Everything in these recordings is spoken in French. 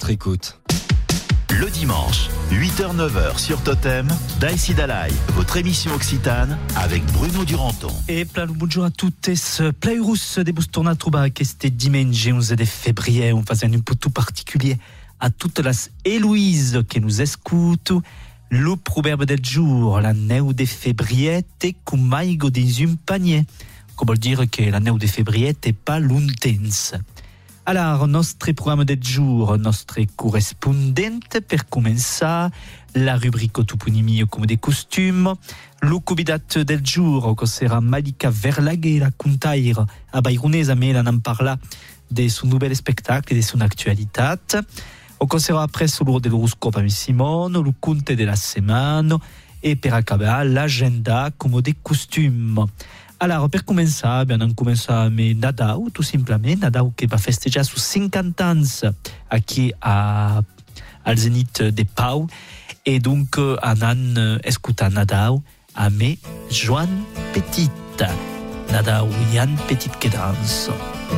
votre écoute. Le dimanche, 8h-9h sur Totem, Daïsi Dalai, votre émission occitane avec Bruno Duranton. E bonjour a tutti, plairus de bus tornar a trobar este diumenge 11 de février, un fazendo un peu tout particulier a toutes las Héloïse qui nous écoutent. Le proverbe del jour, la neu de février te cumaigo dins un panier. Comme veut dire que la neu de février t'est pas lontens. Alors, notre programme del jour, notre correspondente, per commençar, la rubrique toponymie comme des costumes, le convidat del jour, que sera Malika Verlague, la contaire a Bayronesa, mais elle en parla de son nouvel spectacle et de son actualité. On sera après sur l'heure de l'horoscope avec Simone, le conte de la semaine, et per acabar, l'agenda comme des costumes. Alors, per començar, on commence amb Nadal, tout simplement. Nadal qui va festejar sus 50 ans aquí al Zénith de Pau. Et donc, anan escutar Nadal amb Joan Petit. Nadal i Joan Petit que danse.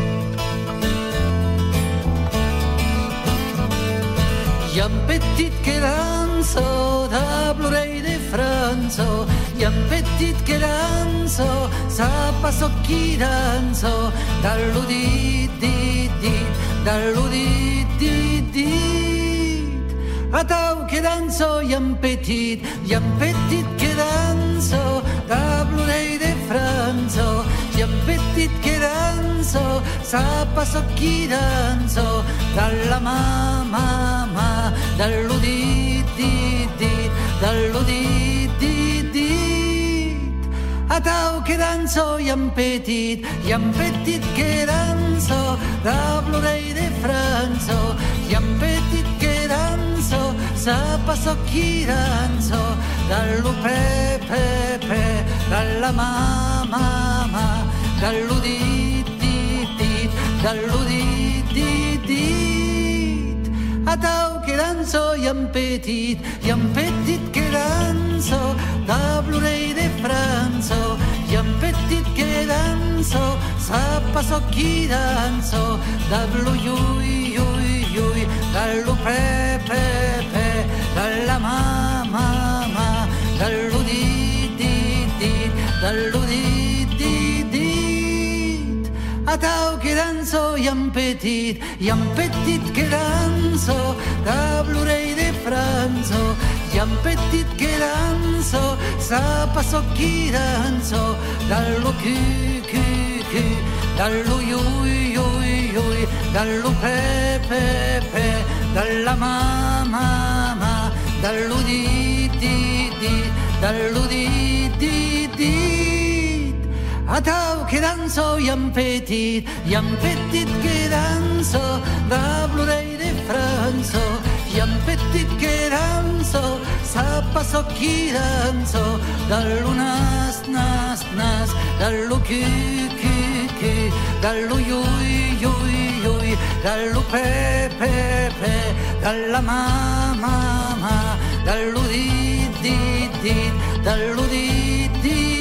Joan Petit que dansa, de Plorell de França. Joan Petit que dansa, sapa so qui dansa, dallo dit, dallo dit. A tau que dansa, Joan Petit que dansa, de Plorell de França. Joan Petit que dansa, sapa so qui dansa, dalla mamma, dallo dit, dallo dit. A tau que dansa, Joan Petit que dansa, de Plorell de França. Joan Petit que dansa, sapa so qui dansa, dallo pe, dalla mamma, dallo dit, dallo dit. A tau que dansa, Joan Petit que dansa, de Plorell de França. Joan Petit que dansa, sapa so qui dansa, dallo iui, dallo pe, dalla mamma, dallo dit, dallo dit. A tau que dansa, Joan Petit que dansa, de Plorell de França. Joan Petit que dansa, sapa so qui dansa, dallo cu, dallo iui, dallo pe, dalla mamma, dallo dit, dallo dit. A tau que dansa, Joan Petit que dansa, de Plorell de França. Joan Petit que dansa, sapa so qui dansa, dallo nas, dallo cu, dallo iui, dallo pe, dalla mamma, dallo dit, dallo dit.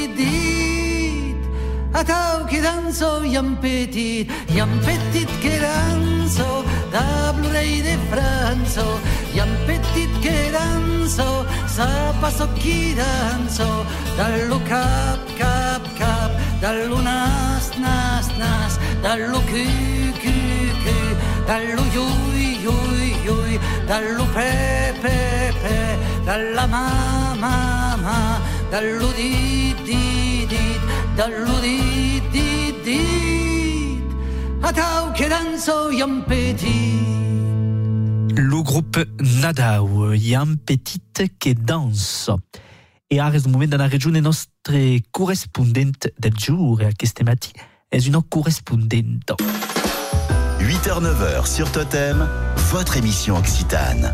A tau que dansa, Joan Petit que dansa, de Plorell de França. Joan Petit que dansa, sapa so qui dansa, dallo cap, dallo nas, dallo cu, dallo iui, dallo pe, dalla mamma, dallo dit, dallo dit. A tau que dansa, Joan Petit. Le groupe Nadal, Joan Petit que danse. E ara è un momento nella regione nostra corrispondente del giorno, e questa mattina è una corrispondente. 8h-9h sur Totem, votre émission occitane.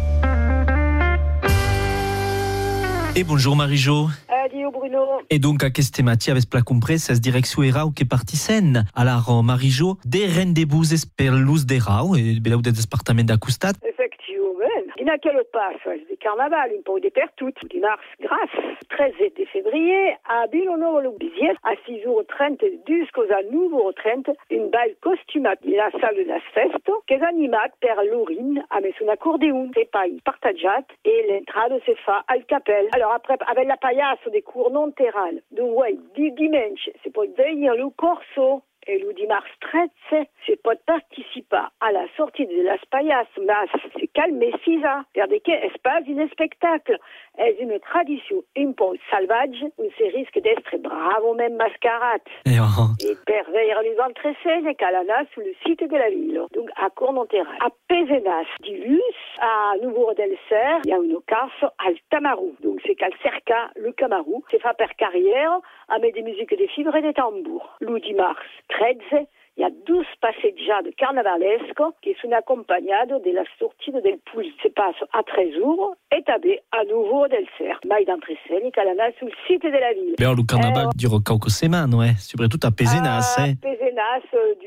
Et bonjour Marie-Jo. Adieu Bruno. Et donc, à queste matí avès pla compres ses direcció erau que partissent. Alors, Marie-Jo, de rendez-vous per l'ús d'erau, e belau del departament d'acostat. Effectivament. Fino a quel passo, di carnaval, un po' di per tutti, di mars gras, 13 de février, a Bilono lo bisiet, a 6h30 jusqu'aux a 9h30, une belle costumat in la salle de las festo, che è animat per l'Urin, a messo un accordeon, c'est pas partagiat, et l'entrada se fa al capel. Alors après, avec la paillasse des cours non terral, donc ouais, di dimanche, c'est pour venir le corso, et le dimanche 13, c'est pour participer à la sortie de las paillasse, mas c'est calme sisa, per de che espace in spectacle. È une tradition un po' salvage, où se risque d'être bravo même mascarade. Et per veiller les entrées et calana sur le site de la ville, donc à Cornonterral. À Pézenas, d'Ilus, à Nouveau-Del-Serre, il y a une caffe al Tamarou. Donc c'est qu'al cerca le Camarou, c'est fait per carrière, avec des musiques de fibres et des tambours. Le dimanche 13, il y a 12 passeggiate carnavalesco qui sont accompagnate de la sortie del Pulse. Se passe à 13 jours, établi à Nouveau-Del-Serre. Mai d'entresegni calana sul site de la ville. Però il carnaval dura qualche settimana, soprattutto a Pézenas. Pézenas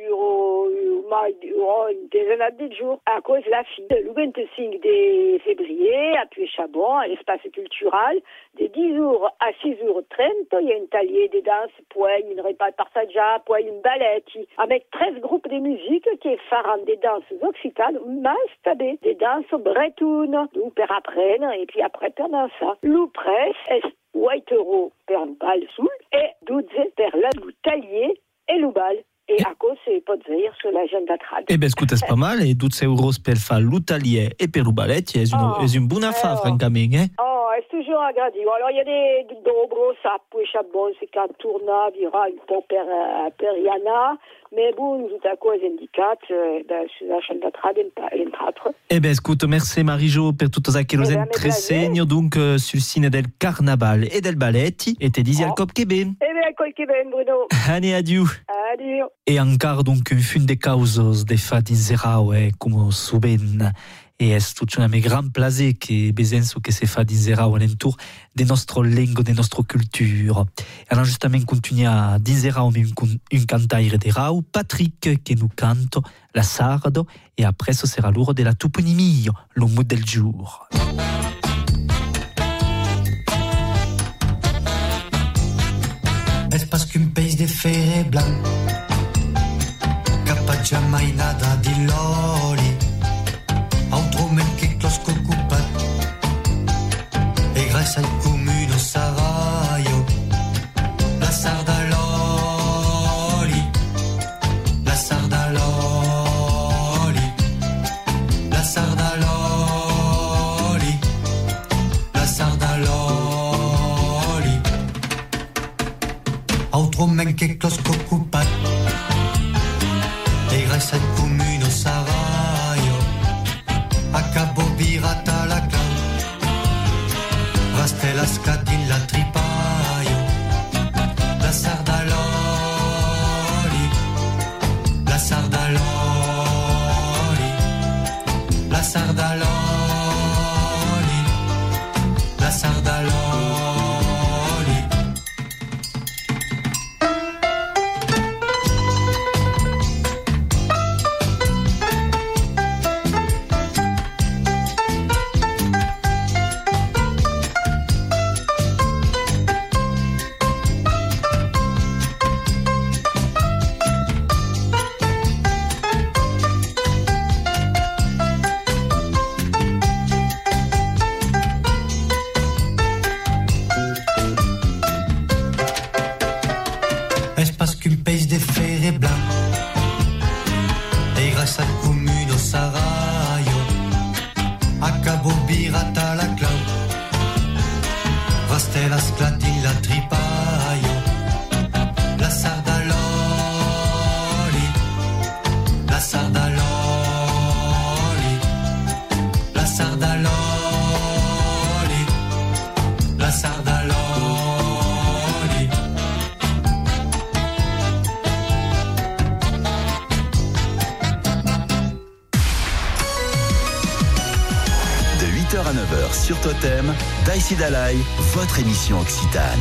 dura une dizaine de jours. À cause de la fille, le 25 de février, à Puy-Chabon, à l'espace culturel, de 10 jours à 6h30, il y a une taillée de danse, puis une repas partagia, puis une balette, avec 13 groupes de musique qui feront des danses occitanes, mais tabé, des danses bretonnes, donc per apprendre, et puis après per danser. L'Upresse est 8 € per le bal sul, et 12 per le taillé et le bal. Et à cause, c'est pas de dire sur l'agenda trad. Eh ben, écoute, c'est pas mal, et 12 € per fare l'utalier et per le ballet, c'est une bonne affaire, francamente, hein? Oh, c'est toujours agréable. Alors, il y a des dobro, ça, puis Chabon, c'est qu'un tournoi, il y aura un peu per Yana, mais bon, tout à cause indicat, sur l'agenda trad, l'entratre. Eh ben, écoute, merci Marie-Jo per tutto ça che lo entresegno, donc, sul sine del carnaval e del balletti, e te disi al cop che ben. Eh bien, col che ben, Bruno. Allez, adieu. Adieu. E ancora donc un fin de causos de fa d'inzerau come suben e è tutto un gran plaisir che besenso che se fa d'inzerau alentour de nostro lengo, de nostro culture. Alors justamente continua d'inzerau un cantaire de rau, Patrick che nous canto la sardo e après ce sera l'ora de la toponimia, le mot del jour. Est parce qu'un pays de fer blanc Capaccia mai nada di loli Altro men che closco occupat E grazie al comune Saraio La Sardaloli La Sardaloli La Sardaloli La Sardaloli Altro men che closco occupat E grazie al comune Saraio Acabo birata la clau Raste la scatin la tripaio La Sardaloli La Sardaloli La Sardaloli La Sardaloli Sur Totem, Daïsi Dalai, votre émission occitane.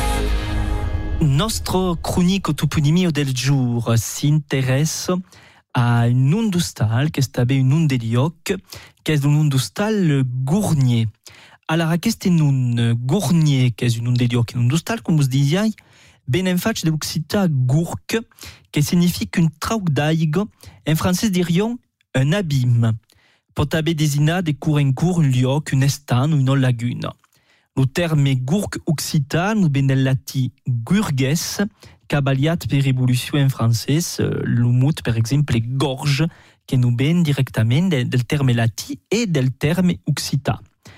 Nostro cronico toponimio del jour s'intéresse a un nom d'hostal, qui est un nom de lioc, qui est un nom d'hostal gournier. Alors, aquest nom gournier, qui est un nom de lioc et un nom d'hostal, comme vous disiez, ben en fait de l'occitan gourc, qui signifie qu'une trauc d'aigua, en français dirions un abîme. Pot haver désignat de cours en cours un lioc, un estan ou une lagune. Le terme gourc occitan nous ben del lati gurges, cabaliat per évolution en français, le mot par exemple gorge, qui nous ben directement del terme lati et del terme occitan.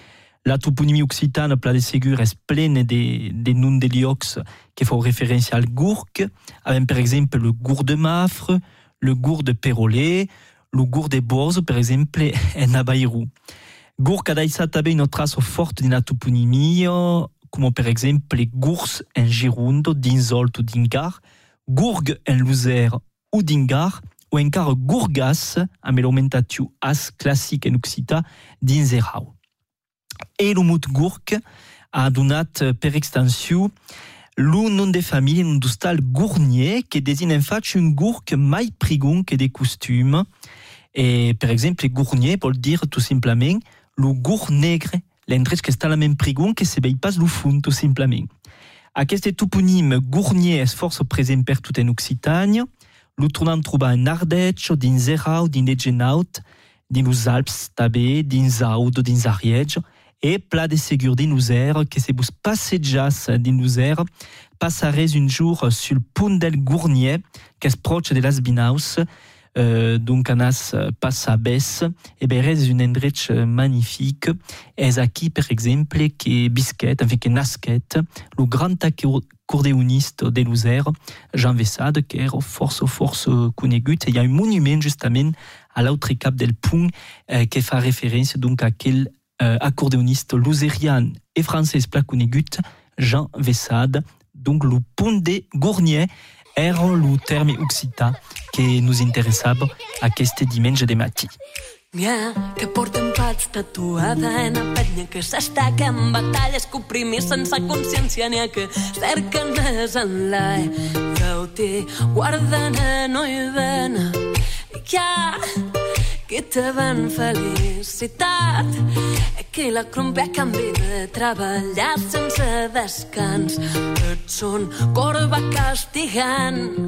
La toponymie occitane, pla de segur, est pleine de noms de liocs qui font référence al gourc, avec par exemple le gourd de Mafre, le gourd de Perolé, le gourd de Borz, par exemple, en Abairou. Gourc a daïsat també une trace forte de la toponymie, comme par exemple les gours en Gironde, d'Inzolt ou d'Ingar, gourg en Luzère ou d'Ingar, ou encara gourgas, amb l'augmentatiu as classique en occitan d'Inzerau. Et le mot gourc a donat per extensió le nom de famille un d'hostal gournier qui désigne en fait un gourc mai prigon que des costumes. Et par exemple, gournier peut dire tout simplement le gourc nègre, l'endret que està la même prigon que se veille pas le fond tout simplement. Aquest toponyme gournier est força present per tot en Occitània. Lo tornem trobar en Ardèche, dins Erau, dins Egenaut, dins los Alps també, dins Aud, dins Ariège, et pla de segur dins User, que se vos passejats dins User, passares un jour sur le pont del Gournier, que es proche de las Binaus, donc anas passa bes, et berez un endrech magnifique, es aquí, per exemple, que bisquet, enfin que nasquet, le grand accordéoniste de l'User, Jean Vessade, qui est force conegut, et il y a un monument justement à l'autre cap del pont qui fait référence donc à quel accordéoniste luzérian et français pla conegut, Jean Vessade, donc le pont de Gournier, era le terme occitan que nous interessava aquest diumenge de matí. N'hi que porten pats tatuada en la penya, que s'estaca en batalles que oprimir sense consciència, n'hi que cerquen més enllà que té guarden en oïdena. Hi ha que te ven felicitat, que la crompia canvi de treballar sense descans, et son corba castigant.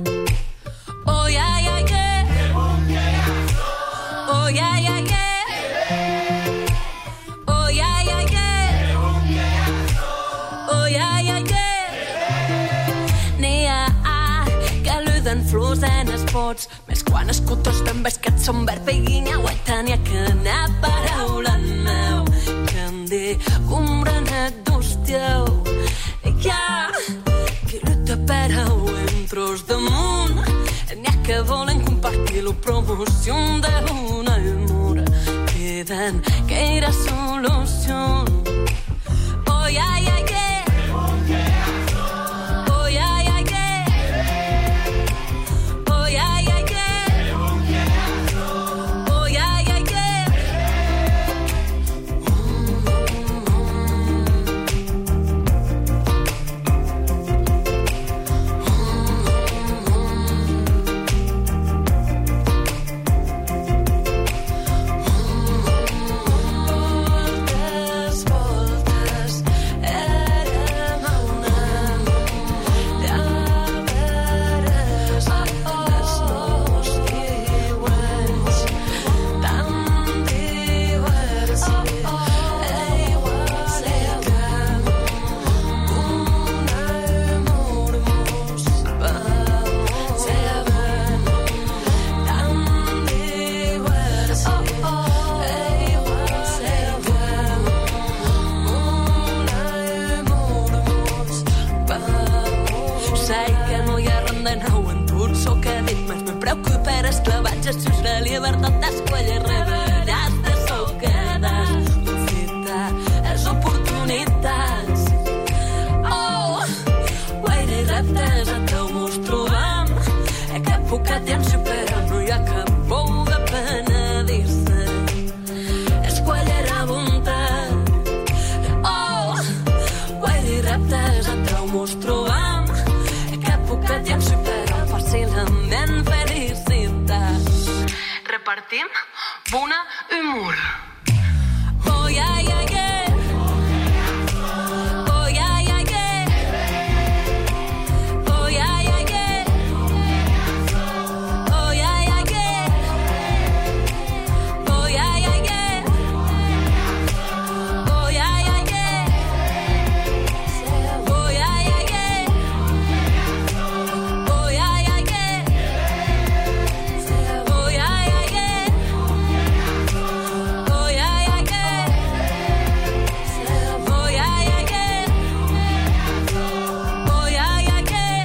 Oh, yeah, yeah, yeah. Oh, yeah, yeah, yeah. Oh, yeah, yeah, yeah. Oh, yeah, yeah, yeah. N'hi ha que l'uden flors en els pots, més quan escutos també és que et són verb i guinyaueta, n'hi ha que n'ha paraula meu, que em di comprenet d'hostieu. Hi ha que lluita per a un tros damunt, n'hi ha que volen compartir la promoció d'un amor, queden que era solució. Oh, yeah, yeah, yeah. Oh, yeah, yeah, yeah. Oh, yeah, yeah, yeah. Oh, yeah, yeah, yeah. La llibertat d'escollir reveràs de socades, profita les oportunitats. Oh, guaire reptes a teu mos trobam, que poca temps supera, no hi ha cap pou de penedir-se, escollir la bondat. Oh, guaire reptes a teu mos trobam, que poca temps supera, fàcilment felicitat. avem bună umor. Oh yeah yeah yeah. Oh yeah yeah yeah. Oh yeah yeah yeah. Oh yeah yeah yeah. Oh yeah yeah yeah. Oh yeah yeah yeah. Oh yeah yeah yeah. Oh yeah yeah yeah. Oh yeah yeah yeah. Oh yeah yeah yeah. Oh yeah yeah yeah. Oh yeah yeah yeah.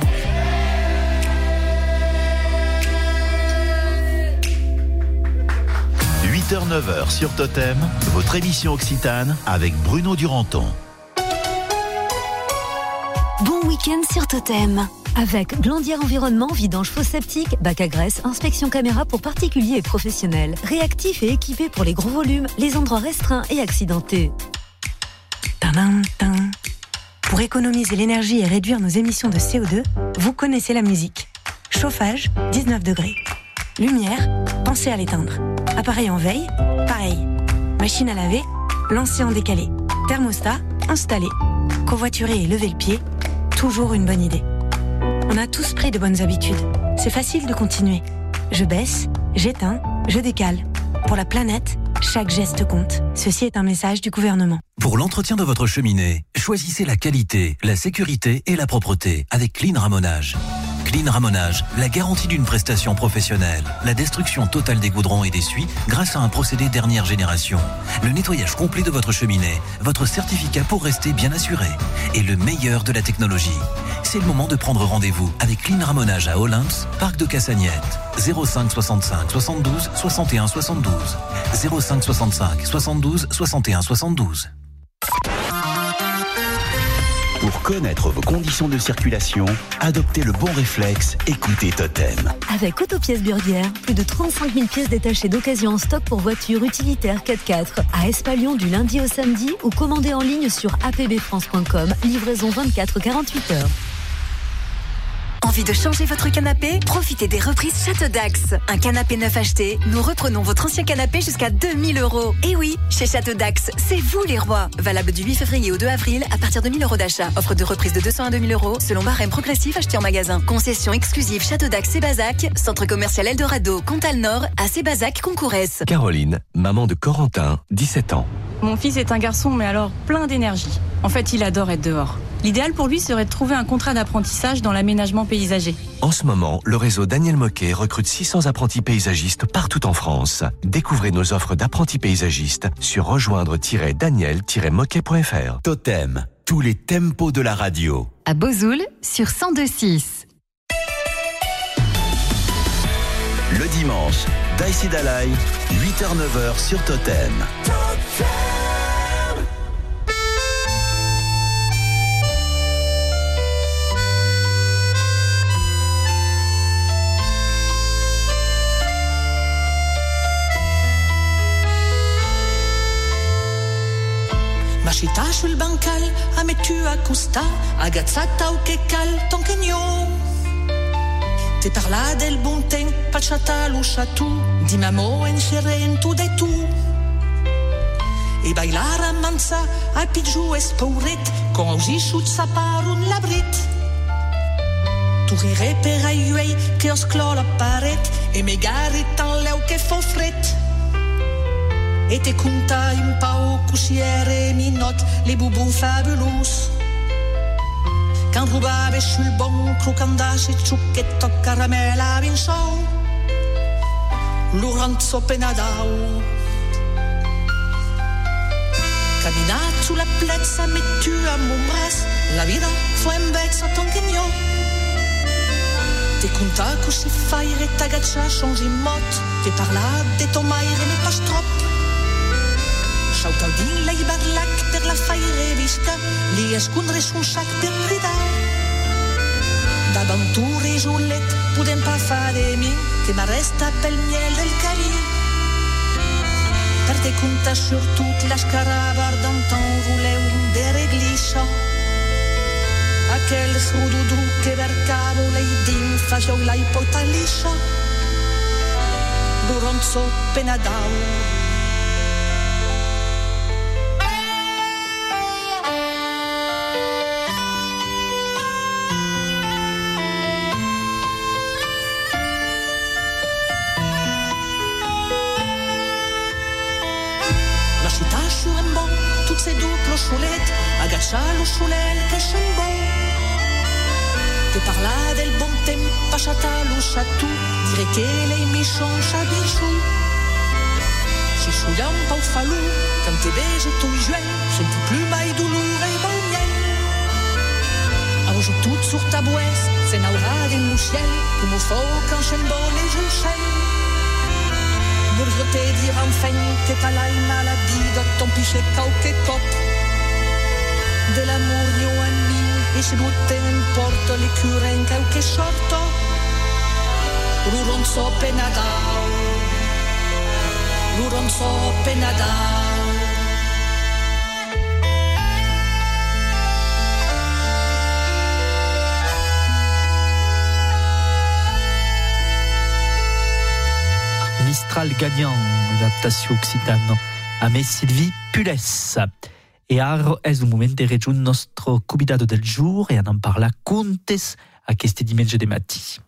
8h-9h sur Totem, votre émission Occitane avec Bruno Duranton. Bon week-end sur Totem. Avec Glandière Environnement, vidange fosse septique, bac à graisse, inspection caméra pour particuliers et professionnels. Réactif et équipé pour les gros volumes, les endroits restreints et accidentés. Tadam, tadam. Pour économiser l'énergie et réduire nos émissions de CO2, vous connaissez la musique. Chauffage, 19 degrés. Lumière, pensez à l'éteindre. Appareil en veille, pareil. Machine à laver, lancez en décalé. Thermostat, installé. Covoiturer et lever le pied, toujours une bonne idée. On a tous pris de bonnes habitudes. C'est facile de continuer. Je baisse, j'éteins, je décale. Pour la planète, chaque geste compte. Ceci est un message du gouvernement. Pour l'entretien de votre cheminée, choisissez la qualité, la sécurité et la propreté avec Clean Ramonage. Clean Ramonage, la garantie d'une prestation professionnelle, la destruction totale des goudrons et des suies grâce à un procédé dernière génération, le nettoyage complet de votre cheminée, votre certificat pour rester bien assuré et le meilleur de la technologie. C'est le moment de prendre rendez-vous avec Clean Ramonage à Olymps, Parc de Cassagnette, 05 65 72 61 72, 05 65 72 61 72. Pour connaître vos conditions de circulation, adoptez le bon réflexe, écoutez Totem. Avec Autopièces Burguière, plus de 35 000 pièces détachées d'occasion en stock pour voitures utilitaires 4x4 à Espalion du lundi au samedi ou commandez en ligne sur apbfrance.com, livraison 24-48 heures. Envie de changer votre canapé? Profitez des reprises Château d'Axe. Un canapé neuf acheté, nous reprenons votre ancien canapé jusqu'à 2 000 €. Et oui, chez Château d'Axe, c'est vous les rois. Valable du 8 février au 2 avril à partir de 1 000 € d'achat. Offre de reprise de 200 à 2 000 € selon barème progressif acheté en magasin. Concession exclusive Château d'Axe Sébazac, centre commercial Eldorado, Comtal Nord, à Sébazac, Concourès. Caroline, maman de Corentin, 17 ans. Mon fils est un garçon, mais alors plein d'énergie. En fait, il adore être dehors. L'idéal pour lui serait de trouver un contrat d'apprentissage dans l'aménagement paysager. En ce moment, le réseau Daniel Moquet recrute 600 apprentis paysagistes partout en France. Découvrez nos offres d'apprentis paysagistes sur rejoindre-daniel-moquet.fr. Totem, tous les tempos de la radio. À Bozoul, sur 102.6. Le dimanche, Daïsi Dalai, 8h-9h sur Totem. Mascita sul bancal, a mettu a costa, agazzata o che cal, ton chegnon. Te parla del bon temps, facciata lo chatou, di mamo en tu de tu. E bailar a mansa, a pigiu espauret, con ausi sut saparun labrit. Tu rire per aiuei, che os clò la paret, e me garit en leu che fo fret. E te conta un pau cusiere minot, les boubous fabulous. Quand rubave sul bon crocandace ciucchetto caramella vinçou. Lorenzo Penadau. Caminat sulla plezza mettu a mon bras, la vida fu en vezzo a ton chignon. Te conta così faire t'agaccia changi mot, te parla de ton maire me pas trop. Schautaudin lei barlac per la faire visca, li escondre son sac per ridar. D'avventure Juliet, podem pas fare mi, che m'arresta pel miel del cari. Per te conta surtout la scarabar d'antan voleu de reglisso. Aquel srududu che vercavo lei din faceu lei porta liscio. l'uronzo penadau. Se duplo sciulet, agaccia lo sciulel che scembo. Te parla del bon tempo, pasciata lo chatou, dire che lei mi change bijou. Si sciuglia un po' falou, quand te beige tu juel, senti plus mai dolor e bagnel. Arroge tout sur ta boisse, c'est naura del ciel, come foc en scembo les jouchels. Voudrais te dire enfin que t'as la maladie de ton pichet qualche cop. De l'amour io en mi, e se non te importa le cure in qualche sorto. L'uronzo penadau, l'uronzo penadau. Mistral gagnant, l'adaptació occitana, a me Sylvie Pules. E ara és un moment de regiun nostre convidado del jour e en parla contes aquest diumenge de matí.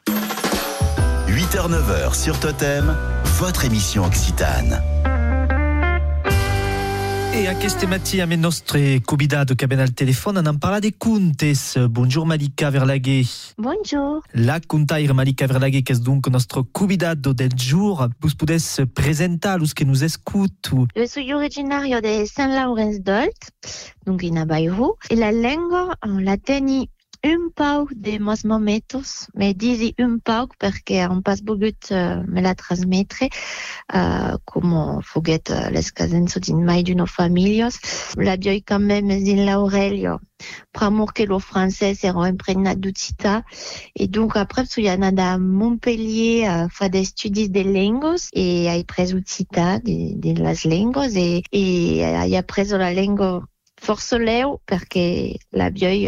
8h-9h sur Totem, votre émission occitane. E aquest matí amb el nostre convidado que ven al telèfon en parla de contes. Bonjour Malika Verlaguer. Bonjour. La contaire Malika Verlaguer, que és donc nostre convidado del jour. Vos podés presentar los que nos escutu. Je soy originario de San Lawrence d'Olt, donc in Bayrou. E la lengua la teni un pau de mos momentos, me disi un pau perché on pas pogut me la trasmettere come foguet les casenzo din mai d'uno familios. La bioi quand même din l'Aurelio, pramur che lo francès ero impregnat d'ucita, e donc après so ia anada a Montpellier fa des studis de lengos e ai pres ucita de las lengos e ai preso la lengua forse leu perché la bioi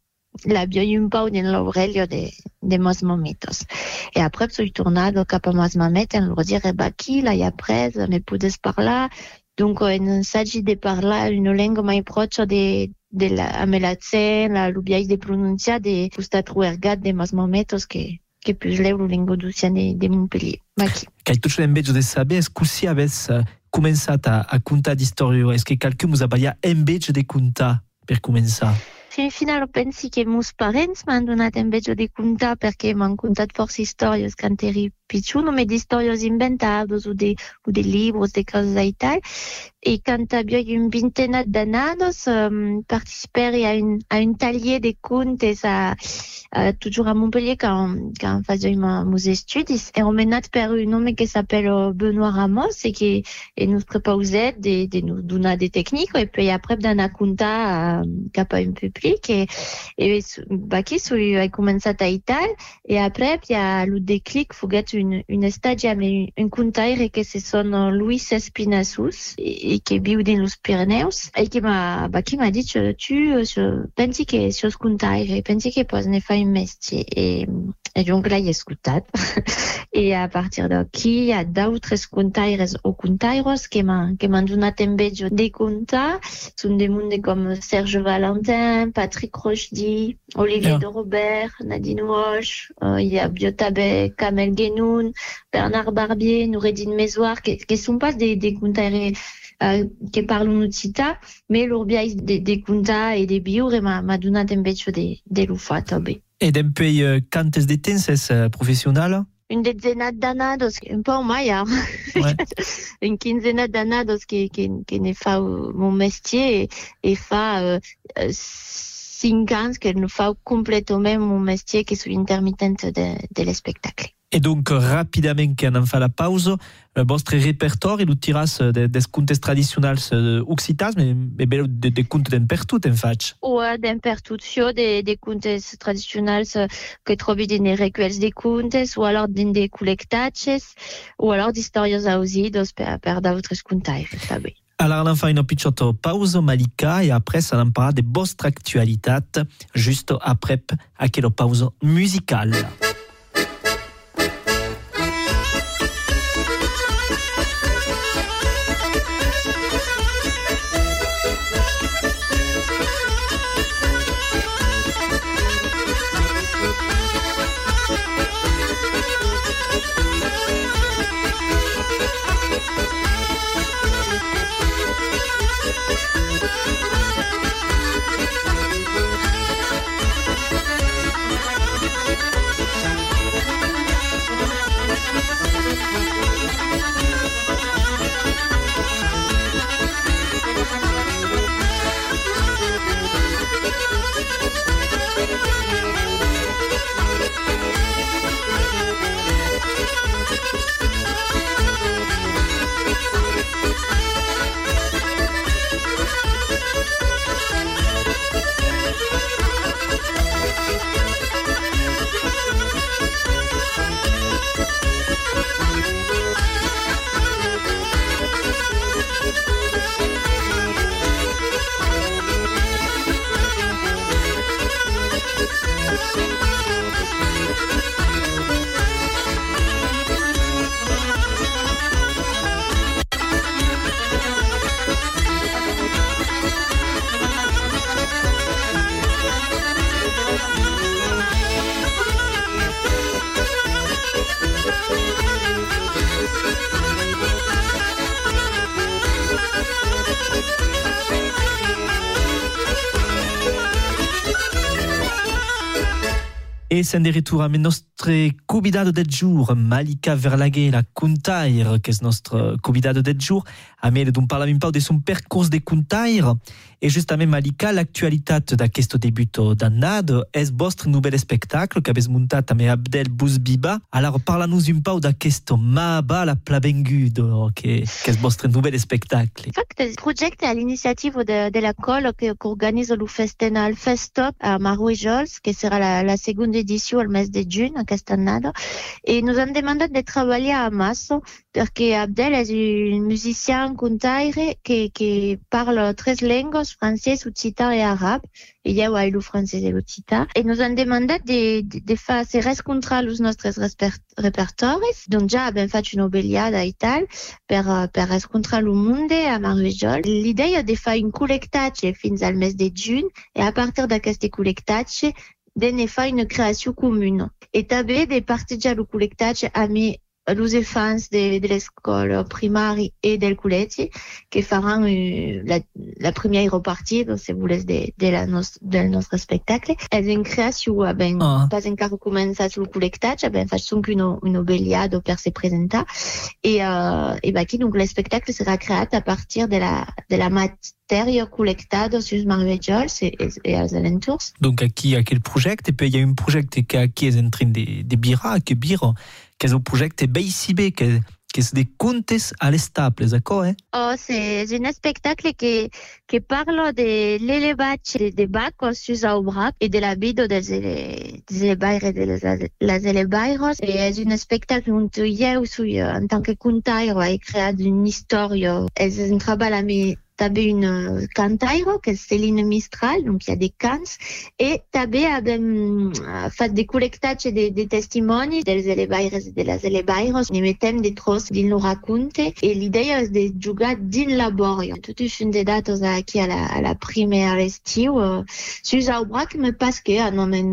un pau din l'Aurelio de mos momentos. E après soy tornado cap a mos mamet en lor dire qui l'hai après, me podes parlar. Donc en s'agit de parlar una lengua mai procha de la amelatzen, la lubiais de pronunciar de custa truergat de mos momentos que pus leu lo lengua d'Ucian de Montpellier. Qui. Che tu ce l'embege de saber, est-ce que si aves començat a contar d'historia, est-ce que qualcun us abaia embege de contar per començar? Fin final pensi che mus parents m'han donat invece de contar perché m'han contat forse historias quand eri picciuno, me di historias inventadas o de libros, de cosas e tal. E quand havia un vintenat d'anados, participeri a un taller de contes toujours à Montpellier quand faisais mes études. Et on m'a noté par un homme qui s'appelle Benoît Ramos et qui nous proposait de nous donner des techniques. Et puis après, d'un conta cap à un public. Et qui a commencé à Italie. Et après, puis il y a le déclic, faut gagner une stagia, mais un contaire que ce sont Luis Espinasus et qui vit dans les Pyrénées. Et qui m'a dit, tu pensi que sur ce contaire, pensi que pos ne fa un métier. Et donc là, il a écouté. Et à partir d'aquí, il y a d'autres contaires ou contairos qui m'ont donné un bejo de conta. Sont des mondes comme Serge Valentin, Patrick Rochdy, Olivier de Robert, Nadine Roche, il y a Biotabe, Kamel Genoun, Bernard Barbier, Noureddine Mézoir, qui sont pas des contaires qui parlent ucita, mais l'urbiais des conta et des bio, et m'a donné un bejo de l'ufa tobe. Et depuis quantes de temps és professionnel? Une dizaine d'anados, un peu mai, hein. Ouais. Une quinzaine d'anados qui ne fa mon métier et fa 5 ans que ne fa complètement mon métier qui est intermittente de l'espectacle. Et donc, rapidement, quand on fait la pause, votre répertoire, il tiras des contes traditionnels occitans, mais des contes d'un per tout, en fait. Ouais, d'un per tout, des contes traditionnels que trovi dans les recueils de contes, ou alors dans des collectages, ou alors d'historias ausidos per d'autres contaires, també. Alors, on fait une petite pause, Malika, et après, ça en parlera de votre actualité, juste après, à quelle pause musicale. Et c'est de retour à notre convidado del jour, Malika Verlaguer, la contaire, qui est notre convidado del jour. A me d'un parla un peu de son percurs de contaire. Et justement, Malika, l'actualité d'aquest début d'année est votre nouvel spectacle qu'avez monté avec Abdel Bouzbiba. Alors, parla-nous un peu d'aquest Mahaba la Plabengudo, qui est votre nouvel spectacle. En fait, le projet est à l'initiative de l'école qui organise le festival Festop à Marujol, qui sera la seconde édition au mois de juin, à Castanado. Et nous avons demandé de travailler à masse, parce que Abdel est un musicien contaire qui parle 13 langues, français, occitan et arabe. Et il y a le français et l'occitan. Et nous avons demandé de faire ces rencontres los nostres répertoires. Donc, déjà, abbiamo fatto une obeliada et tal, per rencontrer le monde à Marujol. L'idée est de faire une collectace fins al mes de juin, et à partir d'aquesta collectace, de faire une création commune. Et també de partager la collectace amb los enfants de l'école primaire et del col·legi, que faran la première partie, si vous voulez, del nostre spectacle. És une création, pas encara començat el col·lectatge, faig sonque une obeliada per se presentar. Et aquí, donc, l'espectacle sera créat à partir de la matèria col·lectada sur Marujol et als alentours. Donc, aquí, quel projet? Et puis, il y a un projet qui est en train de birar, que est un projet BICB, qui est des contes à l'estable, d'accord? Oh, c'est un spectacle qui parle de l'élevage des bacs sur Aubrac et de la vie des élevaires et de les élevaires. C'est un spectacle où en tant que contaire, a créé une histoire. C'est un travail avec també une cantaire, que és Céline Mistral, donc il y a des cants, et també hem fet de col·lectatge de testimonis dels elevaires i de les elevaires. Ne metem de tros dins lo raconte, i l'idea és de jugar dins la bòria. Tot un de dates aquí a la primera estiu, sus Aubrac, me pas que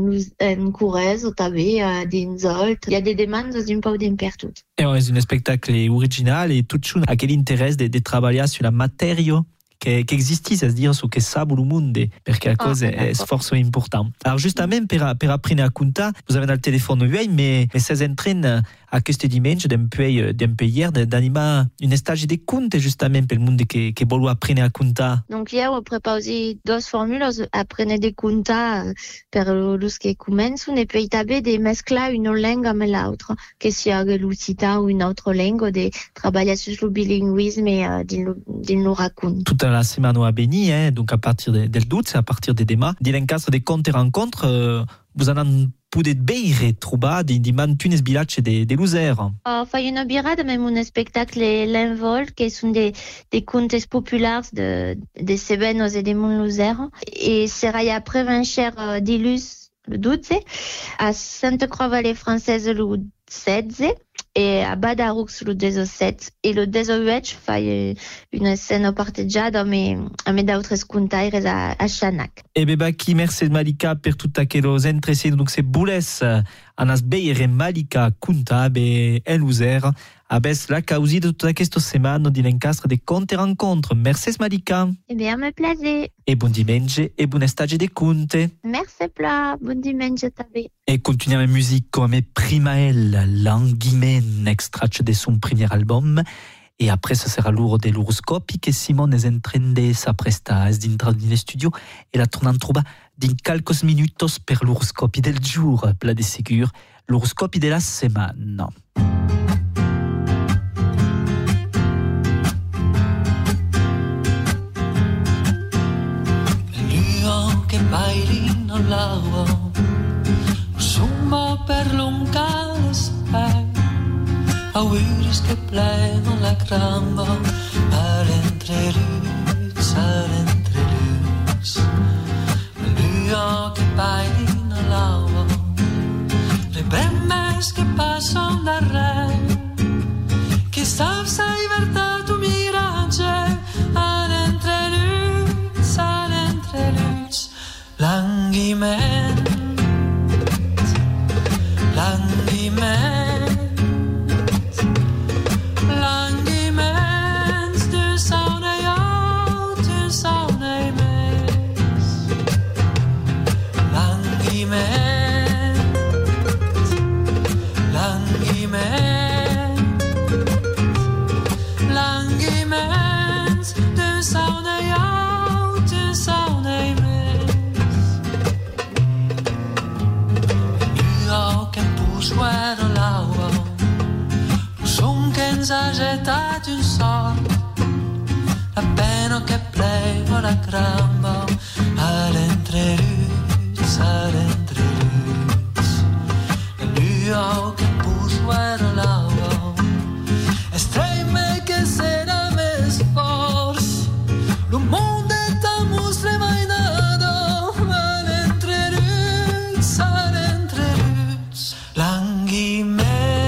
en Corrèze o també dins Olt. Hi ha des demandes un peu d'impertot. És un spectacle original et tout chun a quel intérêt de treballar sur la matèria qui existit, c'est-à-dire ce que sait le monde, parce que la cause est forcément importante. Alors justement, pour apprendre à compter, vous avez dans le téléphone vieille, mais c'est en train à ce dimanche d'un pays hier d'animer une stage de compte justement pour le monde qui veut apprendre à compter. Donc hier, on prépare aussi deux formules, apprendre de compter pour les qui commencent, et puis també de mescler une langue avec l'autre, que soit l'occitan ou une autre langue, de travailler sur le bilinguisme dans le raconte. Toute la semaine à Béni, donc à partir del 12, à partir de demain, dans l'encastre des comptes et rencontres, vous en avez poder veure trobar di mantunes vilatge de Luzera. Fai una birada même un spectacle l'envol, que sont des contes populaires de Cebenos et de Mont-Luzera. Et sera après Vincher d'Ilus le 12, à Sainte-Croix-Vallée française le 16, et à Badarux le 17. Et le 18 fai une scène parteggiata avec d'autres contaires à Chanac. Et bebaki, merci Malika per tout aquellos entreses. Donc c'est boules anas beire Malika conta be Eluzer. Abes la causi de toute cette semaine di l'encastre de contes et rencontres. Merci Malika. Eh bien, me plaisir. Et bon dimanche et bonne stage de contes. Merci pla, bon dimanche tabe. Et continuons la musique comme Primael, Languimen, extrait de son premier album. Et après, ce sera lourd de l'horoscope que Simon est en train de s'apprêter dentro del studio et la tourne en trouba din quelques minutos per l'horoscope del jour, plat de ségur, l'horoscope de la semaine. Che bailino l'aua, summa per l'oncale spec, auguris che pleno la cramba, all'entre luz, Lua che bailino l'aua, le bremmes che passano da re, che stavsa libertà tu mirage, all'entre luz, Languiment, du son ei out, du son ei mes. Languiment, esagetat un sol, la pena che pleva la cramba all'entreruts, la lua che puso era l'ava, estreme che se da mes force, lo mondo è tamus le mainado all'entreruts, languime.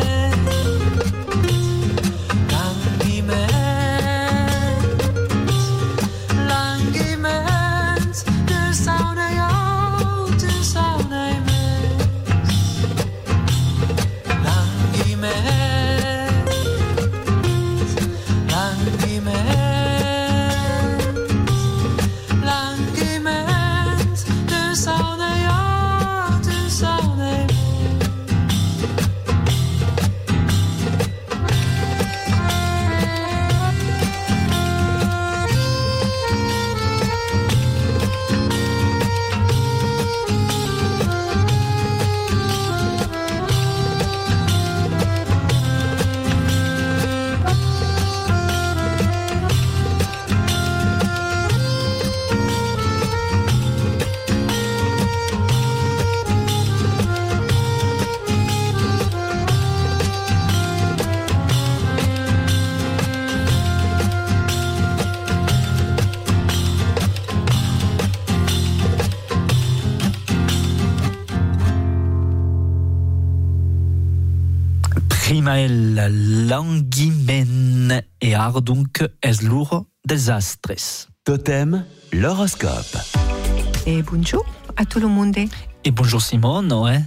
Primael Languimen et Ardunk es l'our des astres. Totem, l'horoscope. Et bonjour à tout le monde. Et bonjour Simone, ouais.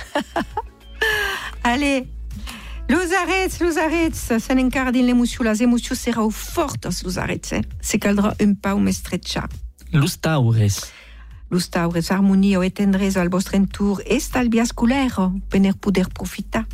Allez, los arrêts, se n'encardin l'emoció, les emocions seront fortes, los arrêts, se caldrà un pau més estretxar. Los taures, harmonia e tendresa al vostre entour, estalviar colère, per poder profitar.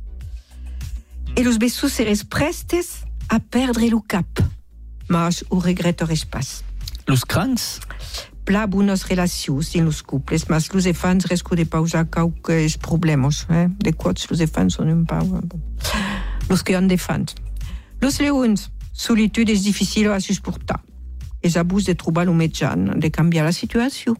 Et los bessos seres prestes a perdre le cap, mas ho regretteres pas. Los crancs, pla bones relacions in los couples, mas los elefants risco de pausar qualques problemes, de quots los elefants són un pau. Los que han d'elefants. Los leons, solitude és difícil a suportar. És abús de trobar el mitjan, de canviar la situació.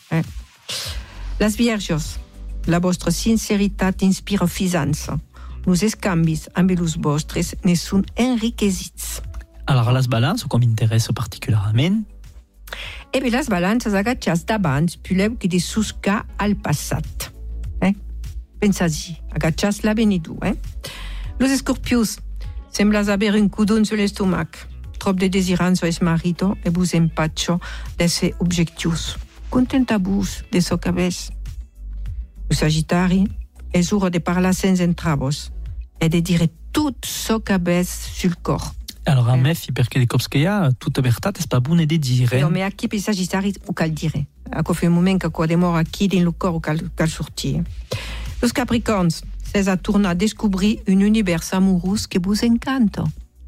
Les vierges, la vostra sinceritat inspira fisança. Los escanvis amb els vostres ne són enriquecits. Alors les balances, com m'interessa particularment? E bé, les balances agachats d'abans puleu que de suscar al passat. Pensas-hi, agachats l'avenido. Los escorpius, sembles haver un cudon sur l'estomac. Trop de desirança es marito e vos empatxo de ser objectius. Contenta-vos de so que ves. El Sagitari, és hora de parlar sense entraves e de dire tot so que ves sul cor. Alors a mefi, perché de cops que hi ha, tota veritat és pas bona de dire. No, me aquí per Sagitari ho cal dire. A qualche moment que qua demora aquí dins el cor ho cal sortir. Los Capricorns, c'est a tornar a descobrir un univers amorós que vos encanta.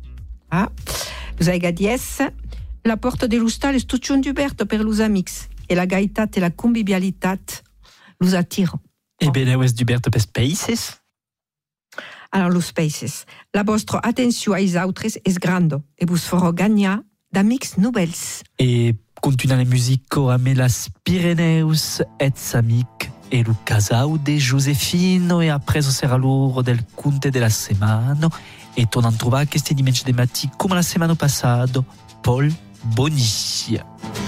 Los Aigadies, la porta de l'hostal és tot xunt oberta per los amics e la gaitat e la convivialitat los attira. E ben heu d'obert per països? Alors, los països, la vostra atenció als altres és grande e vos farà gagnar d'amics nouvels. E continuant la musica amb les Pirineus, ets amic e lo casau de Josefino e après serà l'ora del conte de la setmana e tornant a trobar aquest dimanche de matí com la setmana passada, Paul Boni.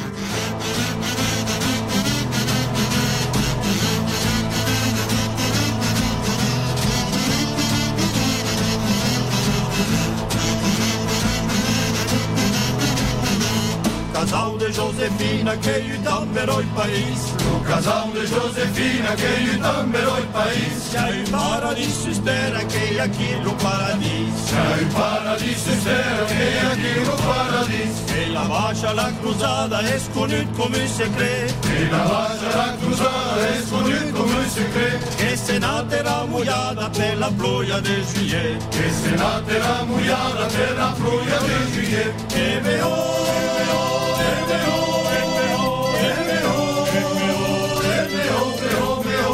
Casal de Josefina que aiutamero il paese, lo casal de Josefina que aiutamero il paese. C'è il paradiso spera che aqui lo paradiso, c'è il paradiso spera che aqui lo paradiso. E la bacia la cruzada es conut come secret, e la bacia la cruzada es conut come secret. Che se natera muiada per la ploia de juillet, che se natera muiada per la ploia de juillet. E veo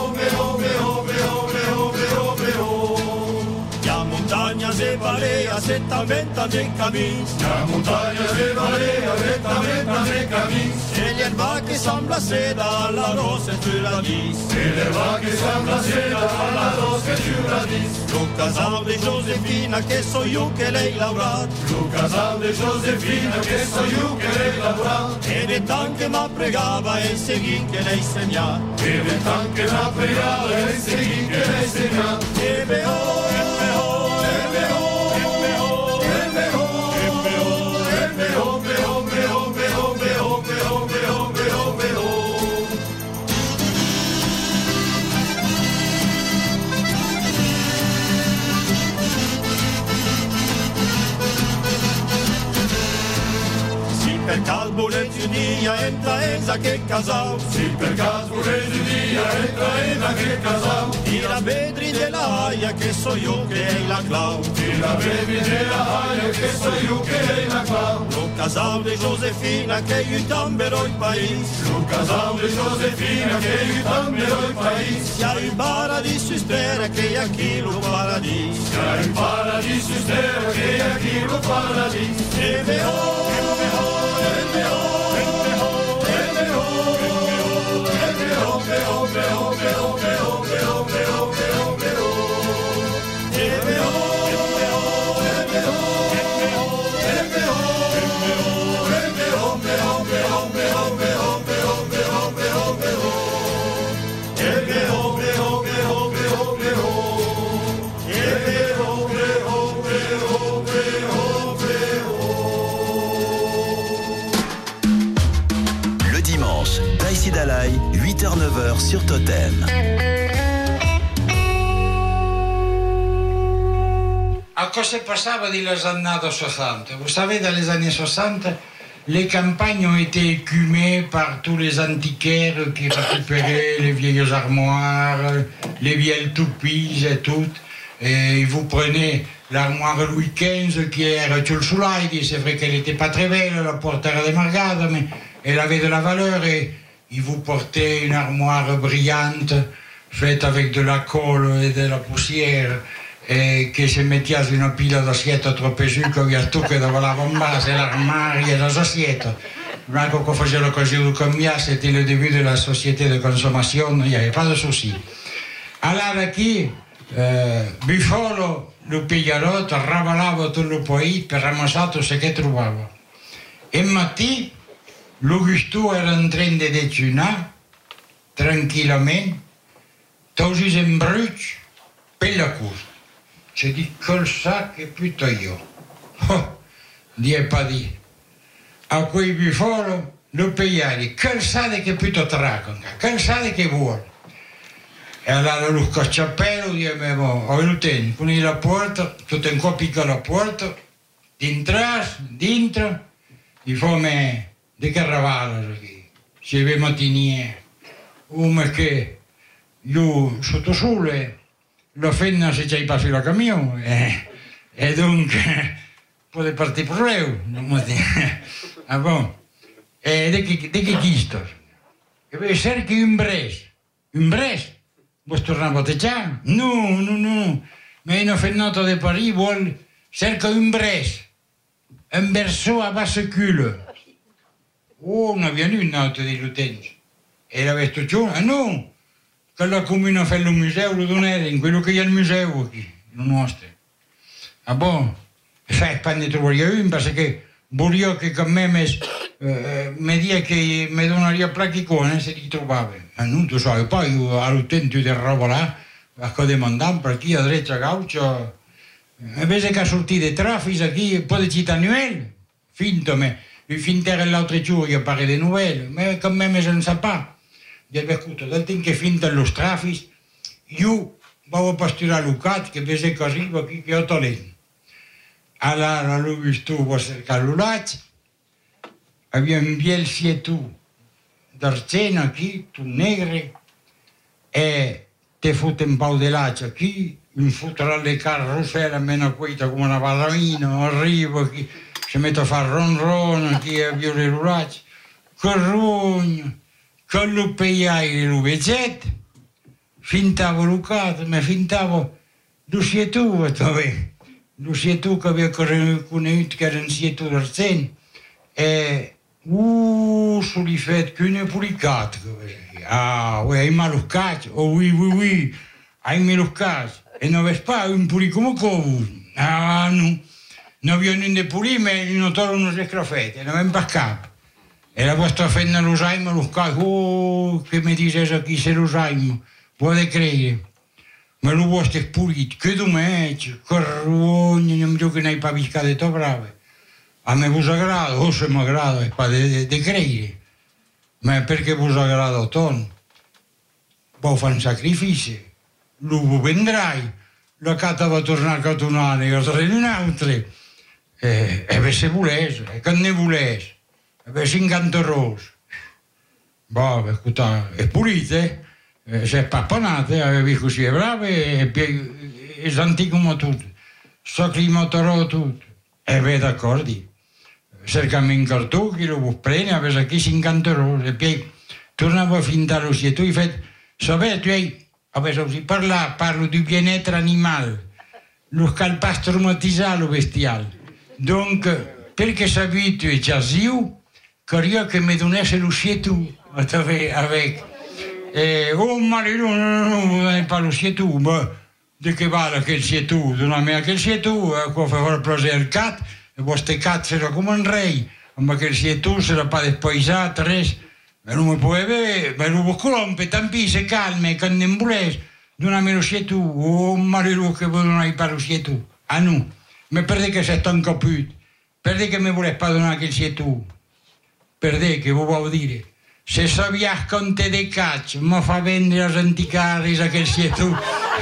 se venta de camins. La montagna de Valea, venta de camins. E l'erba che sembla seda alla rosa e tu la dis. E l'erba che sembla seda alla rosa e tu la dis. Lo casal de Josefina che so io che lei laurat. Lo casal de Josefina che so io che lei laurat. E de tanche ma pregava e seguì che lei segna. E de tanche ma pregava e seguì che lei segna. E beò, e beò, e beò. Per caso volete un dia entra Elsa che casau. Sì, per caso volete un dia entra Elsa che casau. Di la vedri della aia che so io che è la clau. Di la vedri della aia che so io che è la clau. Lo casau di Josefina che aiutambero il paese. Lo casau di Josefina che aiutambero il paese. Sia il paradiso spera che a chi lo paradiso. Sia il paradiso spera che a chi lo paradiso. E beò, Dalai, 8h-9h sur Totem. À quoi se passava dans les années 60? Vous savez, dans les années 60, les campagnes ont été écumées par tous les antiquaires qui récupéraient les vieilles armoires, les vieilles toupies et tout. Et vous prenez l'armoire Louis XV qui era sul soleil, c'est vrai qu'elle n'était pas très belle, la porte era démargada, mais elle avait de la valeur et il vous portait une armoire brillante faite avec de la colle et de la poussière e che se mettiate una pila d'assietto troppo su che via tu che dove la bombase l'armario et les assiettes. Quand on faisait l'occasion de combien, c'était le début de la société de consommation, il n'y avait pas de souci. Alors aquí, Buffalo, le pigliarot, ravalava tutto il paese per ramassare tutto ce che trovava. E mattina, l'Augusto era in train de déjeuner, tranquillament, tous en bruig, per la cour. C'è di col sa che puto io. Oh, die pas di. A quei bifolo, lo pigliari, col sa che puto traconca, col sa che vuole. E allora lo cacciappello, dicevo, ho venuto con la porta, tutto in copia la porta, dentro, di fome di caravano, si vede mattiniere, come che io sotto sole, la fenna si c'è passato la camion, e dunque può partire per lei, ah bon, e di che chisto? E per cerchi un bres, vuoi tornare a botteggiare? No, ma una fennata di Parigi vuole cerca un bres, un berceau a basso culo. Oh, non è venuto un altro degli utenti. E la vestuccione? Ah no, che la comune fa il museo, lo donare, in quello che è il museo qui, il nostro. Ah bon, e fai panni trovare un, perché voglio che con me mi dia che mi donaria placicone se li trovava. Ma non tu sai, poi all'utente di roba là, a cosa demandare, perché a destra gaucho, invece che a sortire traffici qui, poi di città annuelle, finto me. Il finter l'altro giorno io parle di nouvelles, ma quand même je ne sais pas. Dico, écoute, dal tempo che finta lo strafis, io vado a pasturare Lucat, che vede che arriva qui, che ho talento. Allora lui stuvo a cercare l'ulaccio, aveva un bel sietu d'arcena qui, tutto negro, e te fotte un po' di laccio qui, un fotterà le carrozzelle, meno quita come una ballerina, arriva qui, si mette a fare ron chi è le rulacce, che rogno, che lo peiai le rubezzette, fintavo Lucato, ma fintavo lo sietuo, dove? lo sietu che aveva conosciuto che era un sietu d'Arsen, e sugli fatti che ne pubblicato. Ah, oui, hai maluccato, oh oui, hai maluccato, e non aveva pas un puli come covu. Ah, no, non abbiamo niente puli, ma non trovano le scrafette, non abbiamo paccato. E la vostra fenna lo sai, maluccato, oh, che mi dice chi se lo sai, puoi credere. Ma lo vostro è pulito, che domenico, corrogno, non mi dico che ne hai paviscato e brave. A me vi agrada, o se mi agrada, è pas de credere. Ma perché vi agrada ton? Vuoi fare un sacrificio, lo vendrai, la cata va a tornare a catonare, io sarei un altro. E se volesse, e che ne volesse, e se incantoroso. Boh, ascolta, è pulito, se è pappanate, avevi così, è bravo, e santi come tutto. So che mi motorò tutto. E vedi d'accordo. Cercami in cartocchi, lo prendi, aveva chi si incanterò, e poi tornavo a finire lo sieto, e fai, sapete, parlo di bien-être animal, lo calpas traumatisà, lo bestiale. Donc, perché s'abitue già zio, che io che mi donesse lo sieto, avec, oh, ma non pas lo sieto, ma di che vale quel sieto, donami a quel sieto, qua fa fare plaisir al cat, e vostre cat era come un re, ma quel sieto s'era pas despaisat, res, ma non mi può vedere, ma lo colompe, tampi, se calme, che non volesse, donami lo sieto, oh, ma che voi non hai pas lo sieto, ah no, ma perché che sei tan caput, perché che mi volesse pas donare quel sieto, perché che vuol dire, se sapias conte de caccio, mi fa vendere a anticari a quel sieto.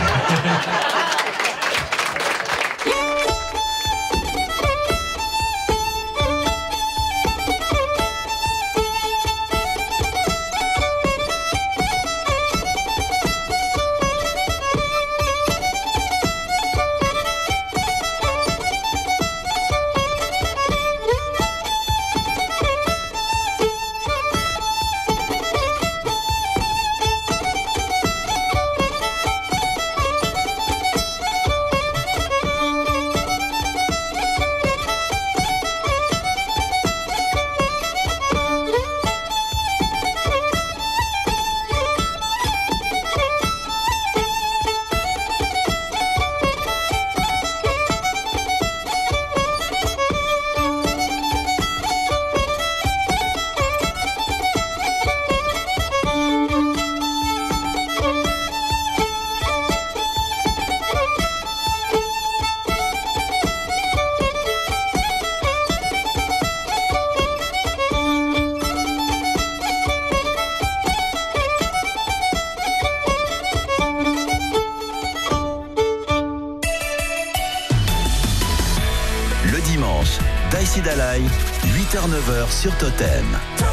Dalai, 8h-9h sur Totem.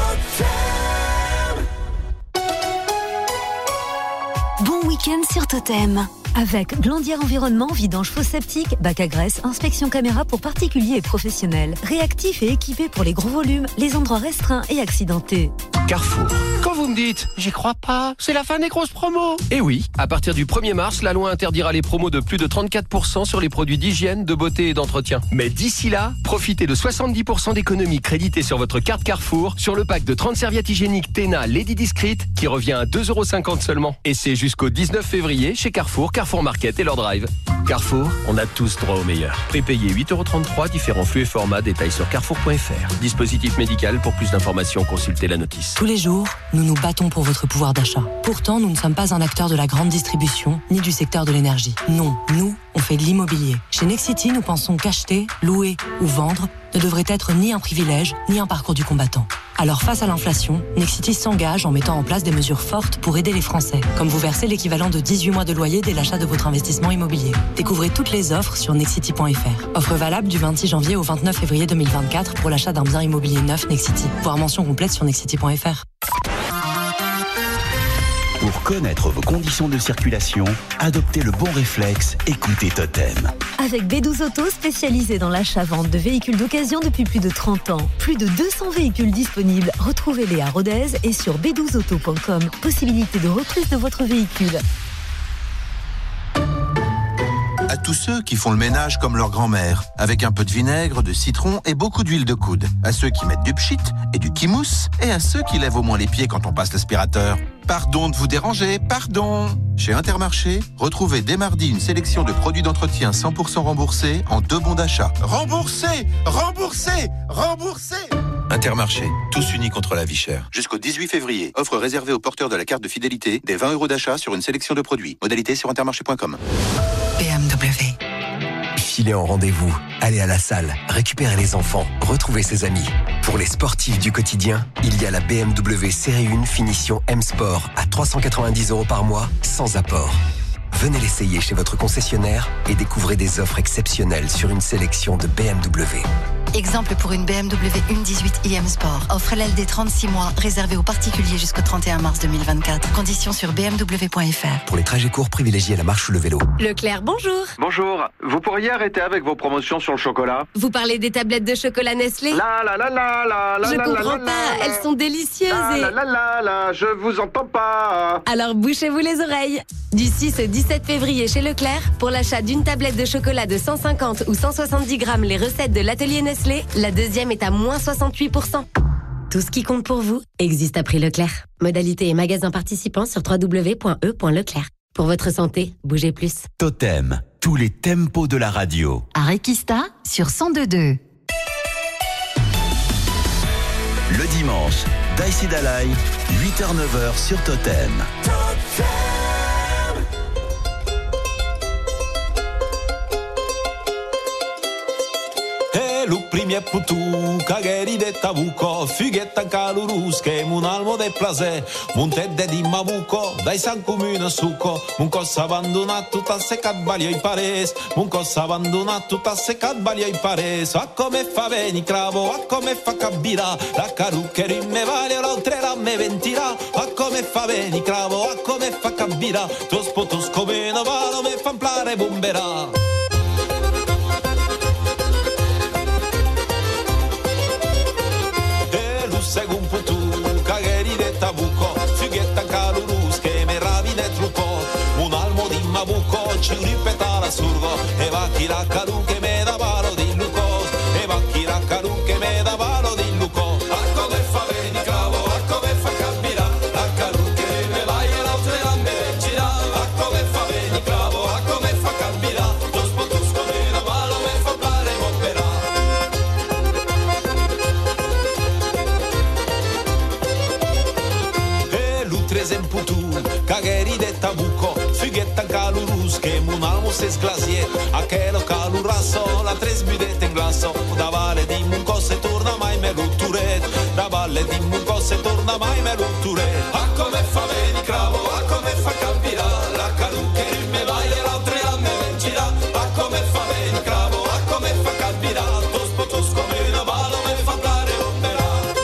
Bon week-end sur Totem. Avec Glandière Environnement, vidange fosse septique, bac à graisse, inspection caméra pour particuliers et professionnels. Réactif et équipé pour les gros volumes, les endroits restreints et accidentés. Carrefour. Quand vous me dites « j'y crois pas », c'est la fin des grosses promos. Eh oui, à partir du 1er mars, la loi interdira les promos de plus de 34% sur les produits d'hygiène, de beauté et d'entretien. Mais d'ici là, profitez de 70% d'économies créditées sur votre carte Carrefour sur le pack de 30 serviettes hygiéniques Tena Lady Discreet qui revient à 2,50 € seulement. Et c'est jusqu'au 19 février chez Carrefour, Carrefour Market et leur drive. Carrefour, on a tous droit au meilleur. Prépayé 8,33 €, différents flux et formats, détails sur carrefour.fr. Dispositif médical, pour plus d'informations, consultez la notice. Tous les jours, nous nous battons pour votre pouvoir d'achat. Pourtant, nous ne sommes pas un acteur de la grande distribution, ni du secteur de l'énergie. Non, nous, on fait de l'immobilier. Chez Nexity, nous pensons qu'acheter, louer ou vendre ne devrait être ni un privilège, ni un parcours du combattant. Alors face à l'inflation, Nexity s'engage en mettant en place des mesures fortes pour aider les Français, comme vous verser l'équivalent de 18 mois de loyer dès l'achat de votre investissement immobilier. Découvrez toutes les offres sur nexity.fr. Offre valable du 26 janvier au 29 février 2024 pour l'achat d'un bien immobilier neuf Nexity. Voir mention complète sur nexity.fr. Pour connaître vos conditions de circulation, adoptez le bon réflexe, écoutez Totem. Avec B12 Auto, spécialisé dans l'achat-vente de véhicules d'occasion depuis plus de 30 ans. Plus de 200 véhicules disponibles. Retrouvez-les à Rodez et sur b12auto.com. Possibilité de reprise de votre véhicule. À tout tous ceux qui font le ménage comme leur grand-mère, avec un peu de vinaigre, de citron et beaucoup d'huile de coude. À ceux qui mettent du pchit et du kimousse, et à ceux qui lèvent au moins les pieds quand on passe l'aspirateur. Pardon de vous déranger, pardon. Chez Intermarché, retrouvez dès mardi une sélection de produits d'entretien 100% remboursés en 2 bons d'achat. Remboursés, remboursés, remboursés. Intermarché, tous unis contre la vie chère. Jusqu'au 18 février, offre réservée aux porteurs de la carte de fidélité, des 20 € d'achat sur une sélection de produits. Modalité sur intermarché.com. BMW. Filez en rendez-vous, allez à la salle, récupérez les enfants, retrouvez ses amis. Pour les sportifs du quotidien, il y a la BMW Série 1 Finition M Sport à 390 € par mois, sans apport. Venez l'essayer chez votre concessionnaire et découvrez des offres exceptionnelles sur une sélection de BMW. Exemple pour une BMW 1.18 iM Sport. Offre LLD 36 mois, réservée aux particuliers jusqu'au 31 mars 2024. Conditions sur bmw.fr. Pour les trajets courts, privilégiez la marche ou le vélo. Leclerc, bonjour. Bonjour. Vous pourriez arrêter avec vos promotions sur le chocolat? Vous parlez des tablettes de chocolat Nestlé? Je comprends pas, elles sont délicieuses je vous entends pas. Alors bouchez-vous les oreilles. Du 6 au 17 février chez Leclerc, pour l'achat d'une tablette de chocolat de 150 ou 170 grammes, les recettes de l'atelier Nestlé, la deuxième est à moins 68%. Tout ce qui compte pour vous existe à prix Leclerc. Modalité et magasins participants sur www.e.leclerc. Pour votre santé, bougez plus. Totem, tous les tempos de la radio. À Requista sur 102.2. Le dimanche, Daïsi Dalai, 8h-9h sur Totem. Lu primi e putu, cagheri de tabuco, figuetta calurusche, un almo de placer, montedde di mabuco, dai San Comune succo, un cosa abbandonato, tutta seccat balia i pares, un cosa abbandonato, tutta seccat balia i pares, a come fa veni cravo, a come fa cabira, la caruccheri me vale, l'oltre la me ventirà, a come fa veni cravo, a come fa cabira, tu spotus come no valo, me fa plare bomberà. Según putu, cagheri de tabuco, figuetta calurusche, meravine trucco, un almo di mabuco, ci ripeta la surgo, e va chi la caruche me da valo di lucos, e va chi la caruche me da valo di luco, a come fa veni cravo, a come fa capirà, la caruche me vai e l'altre la me vencirà, a come fa veni cravo, a come fa capirà, lo spotus come la valo me fa plare bomberà. Cagheri de tabuco, figuetta calurusche, un almo se sglasier, aquelo calurasso, la tres budette in glasso, da valle di munco se torna mai me l'utturet, da valle di munco se torna mai me l'utturet, a come fa veni cravo, a come fa capirà, la carucche me vai e l'altre a me vencirà, a come fa veni cravo, a come fa capirà, tos come una valo me fa plare bomberà.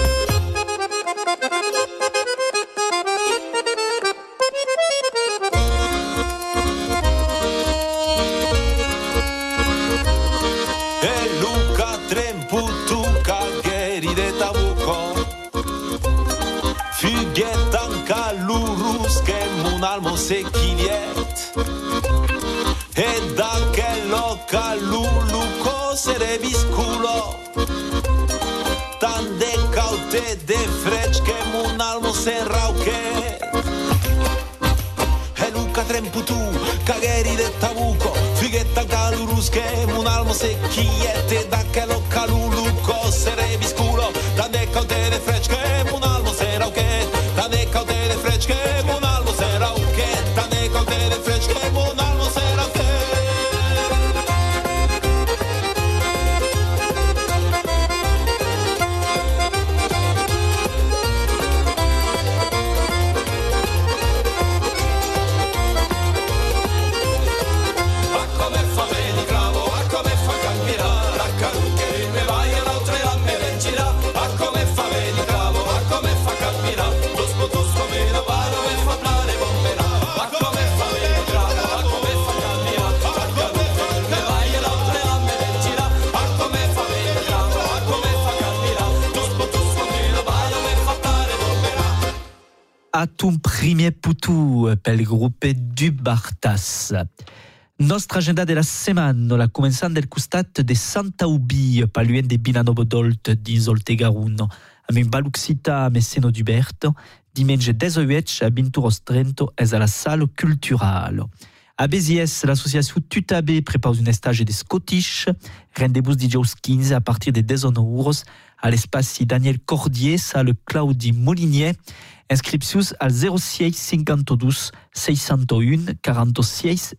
Un almo secchiliet e da che lo caluluco se revisculo tan de caute de freci che un almo se rauche e luca tremputu cagheri de tabuco figuetta calurusche un almo secchiliet e da che lo caluluco se revisculo tan de caute de freci che un almo se rauche tan de caute de freci che un almo se rauche tan de caute de freci che un almo se rauche. À ton premier poutou, pel groupe du Bartas. Nostra agenda della settimana, cominciando dal costat de Santa Ubi, paluent de Bilanobodolt dins Oltegaruno, amb un baluxita a Messeno d'Uberto, dimanche 18 a Binturos Trento es a la Salle Culturale. A Béziers, l'association Tutabé prépare un stage de Scottish, rendez-vous dijous 15 à partir de 10 euros à l'espace Daniel Cordier, salle Claudie Molinier. Inscriptions al 06 52 601 46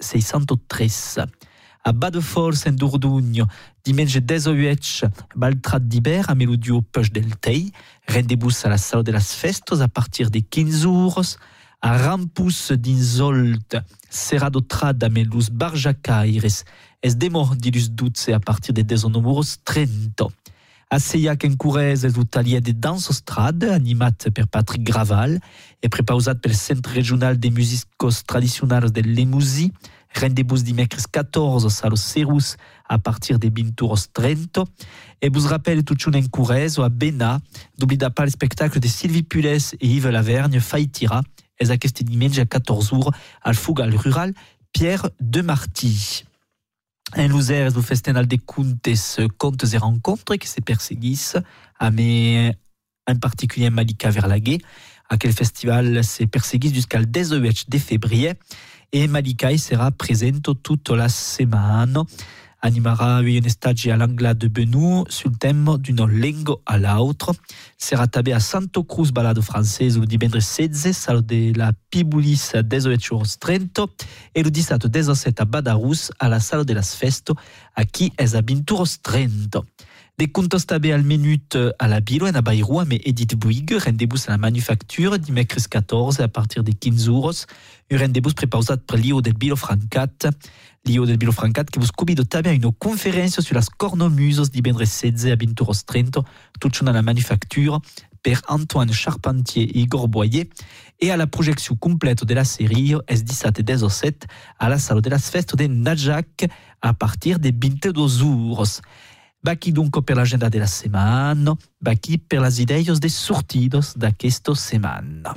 603. A Badefors en Dordogne, dimanche 18, Baltrat d'Iber a Melodio Peuch del Tei. Rendez-vous à la salle de las Festos à partir de 15 euros. A Rampus d'Inzolt, Serrado Trad a Melus Barjacaires, es demor dilus Dutze à partir de 10 euros 30. A Seillac en Courès és l'atelier de danse strad, animat per Patrick Graval et prepausat pel Centre Regional de Musicos Tradicionals de Lemousi. Rendez-vous dimecres 14 a los Serus à partir de 20 euros 30. Et vous rappelle tout en Courès ou à Bena, n'oubliez pas le spectacle de Sylvie Pules et Yves Lavergne, Faitira, és aquest dimanche à 14 euros al Fugal Rural Pierre de Marty. En Luzères, vous festival des contes et rencontres qui se perseguissent, mais en particulier Malika Verlaguet, à quel festival se perseguissent jusqu'à 18 de février. Et Malika sera présente toute la semaine. Animera un stage à l'Angla de Benou sur le thème d'une langue à l'autre. Sera tabé à Santo Cruz Balado Française le dimanche 16, salle de la Piboulis à 18h30 et le 17 à Badarous à la salle de las Festo à qui est à 20h30. Des contos tabés al minute à la Bilo en à Bayrou mais Edith Bouygues, rendez-vous à la manufacture dimanche 14 à partir de 15 euros. Un rendez-vous préparé par Lio del Bilo Francat. Lio del Bilo Francat qui vous convide à une conférence sur las cornomusos dimanche 16 à 20h30, tout dans la manufacture, per Antoine Charpentier et Igor Boyer, et à la projection complète de la série S17 et 17 à la salle de las Festes de Nadjak à partir de 22 euros. Baki donc per l'agenda de la settimana, baki per las ideias de sortidos d'aquesta setmana.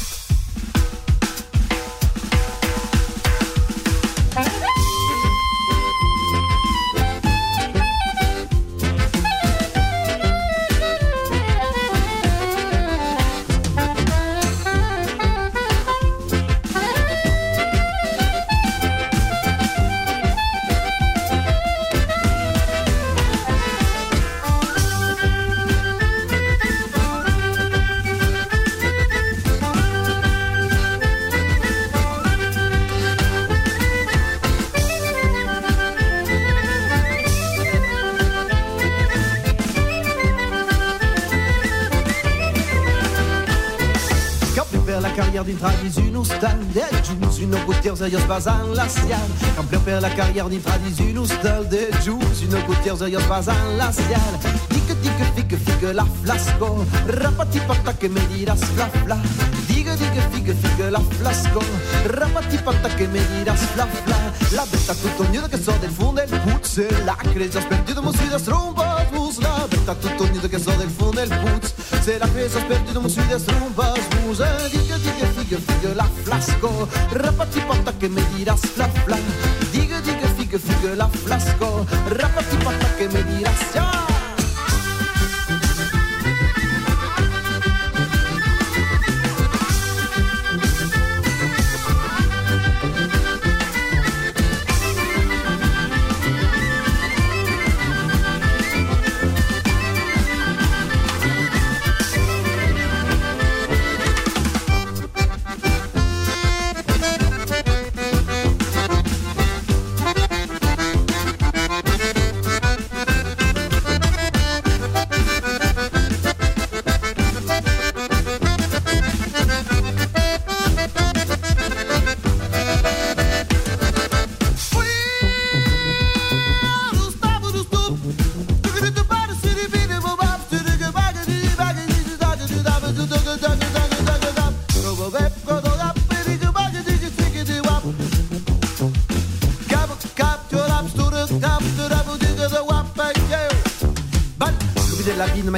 Din tradis un hostal de Jus, une gouttière aios basan l'acial. Campion per la carrière din tradis un hostal de Jus, une gouttière aios basan l'acial. Digue, figue, la flasco. Rapati pata que me dirás fla fla. Digue, figue, la flasco. Rapati pata que me dirás fla fla. La betta tutto nudo che so del fondo del putz. La cresa sperduto mo sui das trombas mus. La betta tutto nudo che so del fondo del putz. Se la cresa sperduto mo sui das trombas mus. Digue, figue, la flasco. Rapati pata que me dirás fla fla. Digue, figue, la flasco. Rapati pata que me dirás ya.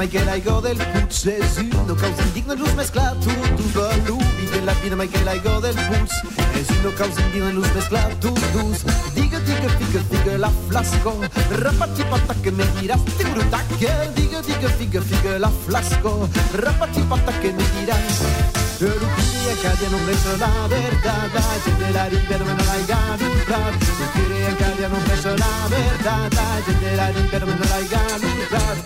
che l'hai del puzz e no causa indigno luz mescla tu balu vide la vida che l'hai del puzz e no causa indigno luz mescla tu dus diga figa la flasco rapati patta che mi dirás tiburuta che diga figa la flasco rapati patta che mi dirás Rukia Cadia non preso la verdad gente la libera ma non l'hai capita Rukia Cadia non preso la verdad gente la libera ma non l'hai capita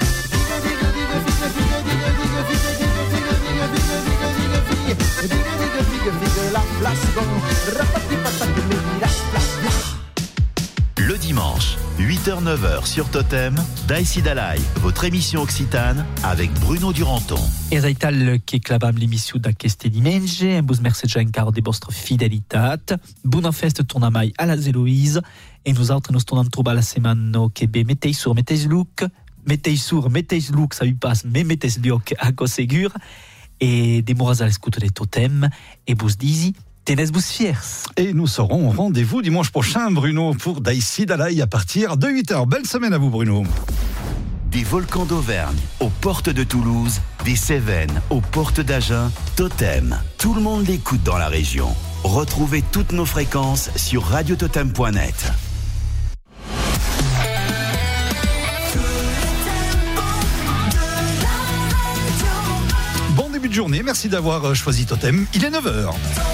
Le dimanche, 8h-9h sur Totem, Daïsi Dalai, votre émission occitane avec Bruno Duranton. E Zaital che clavam l'émission d'aqueste dimanche, vos merci encara de vostra fidelitat. Bona festa tornamai a la Eloïse e nosaltres nos tornem trobar la setmana que ve mettez look, ça lui passe, mais mettez look a cos segur et demoras à l'escoute de Totem et vos disi tenez-vous fiers. Et nous serons au rendez-vous dimanche prochain, Bruno, pour Daïsi Dalai à partir de 8h. Belle semaine à vous, Bruno. Des volcans d'Auvergne aux portes de Toulouse, des Cévennes aux portes d'Agen, Totem. Tout le monde l'écoute dans la région. Retrouvez toutes nos fréquences sur radiototem.net. Bon début de journée, merci d'avoir choisi Totem. Il est 9h.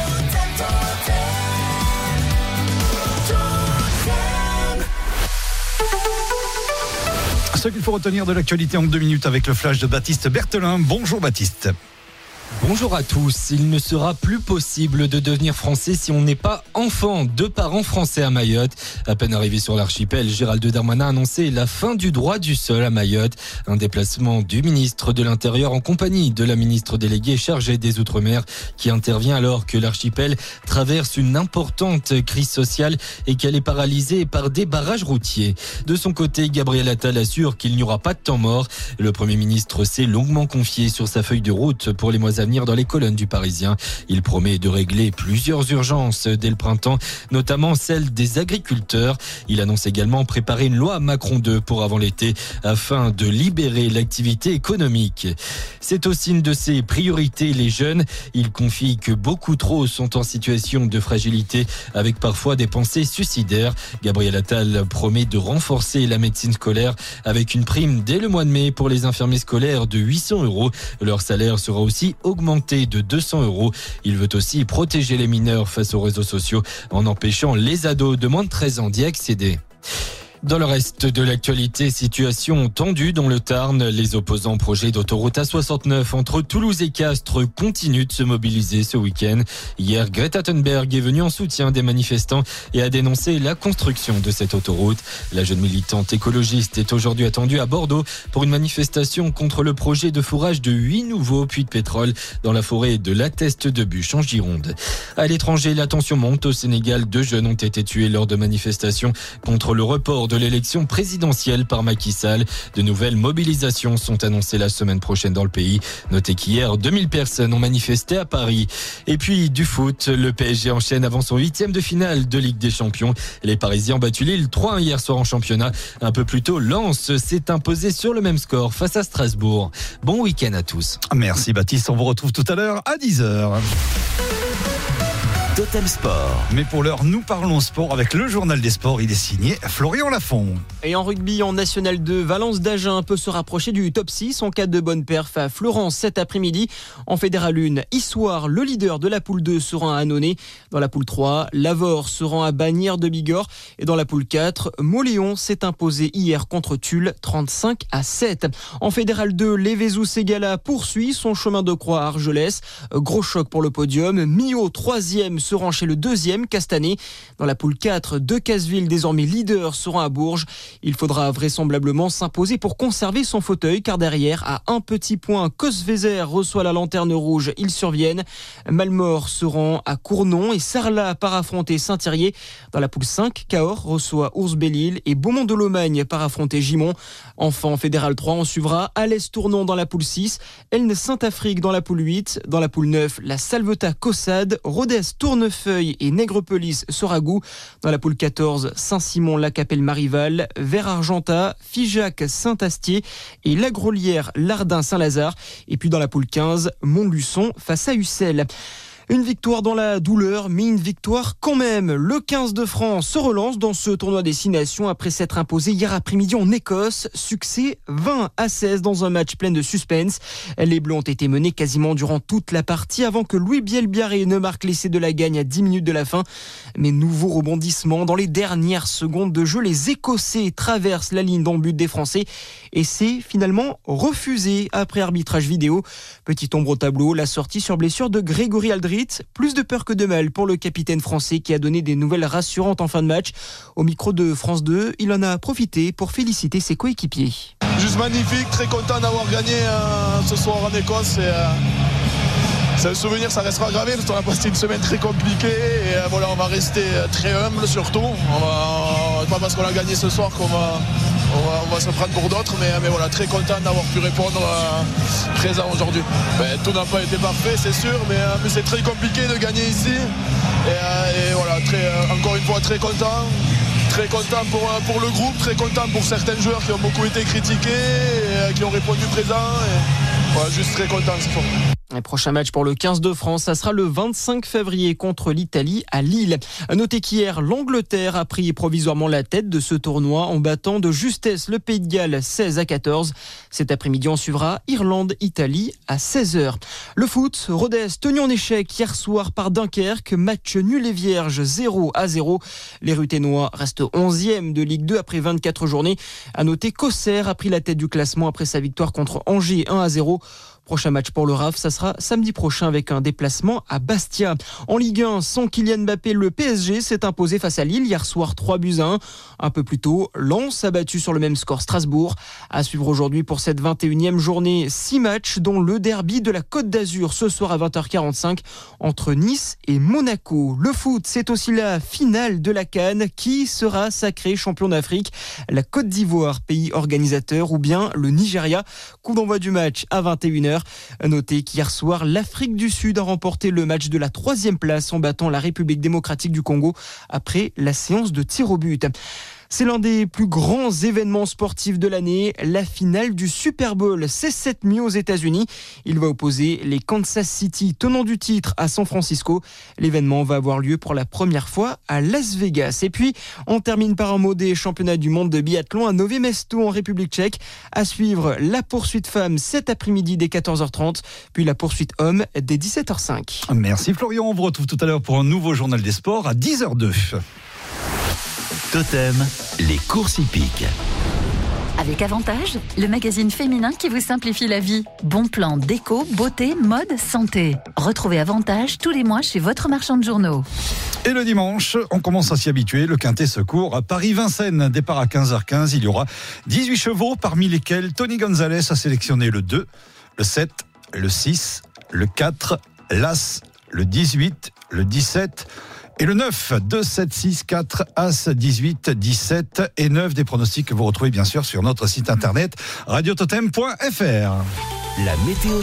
Ce qu'il faut retenir de l'actualité en 2 minutes avec le flash de Baptiste Berthelin. Bonjour Baptiste. Bonjour à tous. Il ne sera plus possible de devenir français si on n'est pas enfant. 2 parents français à Mayotte. À peine arrivé sur l'archipel, Gérald Darmanin a annoncé la fin du droit du sol à Mayotte. Un déplacement du ministre de l'Intérieur en compagnie de la ministre déléguée chargée des Outre-mer qui intervient alors que l'archipel traverse une importante crise sociale et qu'elle est paralysée par des barrages routiers. De son côté, Gabriel Attal assure qu'il n'y aura pas de temps mort. Le Premier ministre s'est longuement confié sur sa feuille de route pour les mois à venir dans les colonnes du Parisien. Il promet de régler plusieurs urgences dès le printemps, notamment celle des agriculteurs. Il annonce également préparer une loi Macron 2 pour avant l'été afin de libérer l'activité économique. C'est aussi une de ses priorités, les jeunes. Il confie que beaucoup trop sont en situation de fragilité avec parfois des pensées suicidaires. Gabriel Attal promet de renforcer la médecine scolaire avec une prime dès le mois de mai pour les infirmiers scolaires de 800 €. Leur salaire sera aussi augmenté de 200 €. Il veut aussi protéger les mineurs face aux réseaux sociaux en empêchant les ados de moins de 13 ans d'y accéder. Dans le reste de l'actualité, situation tendue dans le Tarn. Les opposants au projet d'autoroute A69 entre Toulouse et Castres continuent de se mobiliser ce week-end. Hier, Greta Thunberg est venue en soutien des manifestants et a dénoncé la construction de cette autoroute. La jeune militante écologiste est aujourd'hui attendue à Bordeaux pour une manifestation contre le projet de forage de 8 nouveaux puits de pétrole dans la forêt de la Teste de Buche en Gironde. À l'étranger, la tension monte. Au Sénégal, 2 jeunes ont été tués lors de manifestations contre le report de l'élection présidentielle par Macky Sall. De nouvelles mobilisations sont annoncées la semaine prochaine dans le pays. Notez qu'hier, 2000 personnes ont manifesté à Paris. Et puis du foot, le PSG enchaîne avant son 8e de finale de Ligue des Champions. Les Parisiens ont battu Lille 3-1 hier soir en championnat. Un peu plus tôt, Lens s'est imposé sur le même score face à Strasbourg. Bon week-end à tous. Merci Baptiste, on vous retrouve tout à l'heure à 10h. Totem Sport. Mais pour l'heure, nous parlons sport avec le journal des sports. Il est signé Florian Lafont. Et en rugby, en National 2, Valence d'Agen peut se rapprocher du top 6 en cas de bonne perf à Florence cet après-midi. En Fédéral 1, Issoire, le leader de la poule 2, se rend à Annonay. Dans la poule 3, Lavore se rend à Bagnères de Bigorre. Et dans la poule 4, Mauléon s'est imposé hier contre Tulle 35-7. En Fédéral 2, Lévézou-Ségala poursuit son chemin de croix à Argelès. Gros choc pour le podium. Millau, 3e, se rend chez le 2e, Castanet. Dans la poule 4, Decazeville, désormais leader, se rend à Bourges. Il faudra vraisemblablement s'imposer pour conserver son fauteuil, car derrière, à un petit point, Cosvezer reçoit la lanterne rouge. Ils surviennent. Malmort se rend à Cournon et Sarlat part affronter Saint-Thirier. Dans la poule 5, Cahors reçoit Ours-Belle-Île et Beaumont-de-Lomagne part affronter Gimont. Enfin, en Fédéral 3, on suivra Alès-Tournon dans la poule 6, Elne Saint-Afrique dans la poule 8. Dans la poule 9, la Salvetat-Caussade, Rodez-Tournon Tournefeuille et Nègrepelisse, Soragou. Dans la poule 14, Saint-Simon-la-Capelle-Marival, Vers-Argentat, Figeac, Saint-Astier et La Grolière, Lardin, Saint-Lazare. Et puis dans la poule 15, Montluçon face à Ussel. Une victoire dans la douleur, mais une victoire quand même. Le 15 de France se relance dans ce tournoi Destination après s'être imposé hier après-midi en Écosse. Succès 20-16 dans un match plein de suspense. Les Bleus ont été menés quasiment durant toute la partie avant que Louis Bielbiarré ne marque l'essai de la gagne à 10 minutes de la fin. Mais nouveau rebondissement dans les dernières secondes de jeu. Les Écossais traversent la ligne d'en-but des Français et c'est finalement refusé après arbitrage vidéo. Petite ombre au tableau, la sortie sur blessure de Grégory Aldrit. Plus de peur que de mal pour le capitaine français qui a donné des nouvelles rassurantes en fin de match. Au micro de France 2, il en a profité pour féliciter ses coéquipiers. Juste magnifique, très content d'avoir gagné ce soir en Écosse. C'est un souvenir, ça restera gravé parce qu'on a passé une semaine très compliquée et voilà, on va rester très humble surtout. Pas parce qu'on a gagné ce soir qu'on va se prendre pour d'autres, mais voilà, très content d'avoir pu répondre présent aujourd'hui. Tout n'a pas été parfait, c'est sûr, mais c'est très compliqué de gagner ici. Et voilà, encore une fois, très content. Très content pour le groupe, très content pour certains joueurs qui ont beaucoup été critiqués et qui ont répondu présent. Et voilà, juste très content, c'est fort. Le prochain match pour le 15 de France, ça sera le 25 février contre l'Italie à Lille. Notez qu'hier, l'Angleterre a pris provisoirement la tête de ce tournoi en battant de justesse le Pays de Galles 16-14. Cet après-midi, on suivra Irlande-Italie à 16h. Le foot, Rodez tenu en échec hier soir par Dunkerque, match nul et vierge 0-0. Les Ruténois restent 11e de Ligue 2 après 24 journées. À noter qu'Auxerre a pris la tête du classement après sa victoire contre Angers 1-0. Prochain match pour le RAF, ça sera samedi prochain avec un déplacement à Bastia. En Ligue 1, sans Kylian Mbappé, le PSG s'est imposé face à Lille hier soir 3-1. Un peu plus tôt, Lens a battu sur le même score Strasbourg. À suivre aujourd'hui pour cette 21e journée, 6 matchs dont le derby de la Côte d'Azur ce soir à 20h45 entre Nice et Monaco. Le foot, c'est aussi la finale de la CAN. Qui sera sacré champion d'Afrique? La Côte d'Ivoire, pays organisateur, ou bien le Nigeria? Coup d'envoi du match à 21h. Notez qu'hier soir, l'Afrique du Sud a remporté le match de la 3e place en battant la République démocratique du Congo après la séance de tir au but. C'est l'un des plus grands événements sportifs de l'année, la finale du Super Bowl. C'est cette nuit aux États-Unis. Il va opposer les Kansas City, tenants du titre, à San Francisco. L'événement va avoir lieu pour la première fois à Las Vegas. Et puis, on termine par un mot des championnats du monde de biathlon à Nové Mesto en République tchèque. À suivre, la poursuite femmes cet après-midi dès 14h30, puis la poursuite hommes dès 17h05. Merci Florian, on vous retrouve tout à l'heure pour un nouveau journal des sports à 10h02. Totem, les courses hippiques. Avec Avantage, le magazine féminin qui vous simplifie la vie. Bon plan déco, beauté, mode, santé. Retrouvez Avantage tous les mois chez votre marchand de journaux. Et le dimanche, on commence à s'y habituer. Le Quintet secours à Paris-Vincennes. Départ à 15h15. Il y aura 18 chevaux, parmi lesquels Tony Gonzalez a sélectionné le 2, le 7, le 6, le 4, l'As, le 18, le 17... et le 9, 2, 7, 6, 4, As, 18, 17 et 9 des pronostics que vous retrouvez bien sûr sur notre site internet radiototem.fr. La météo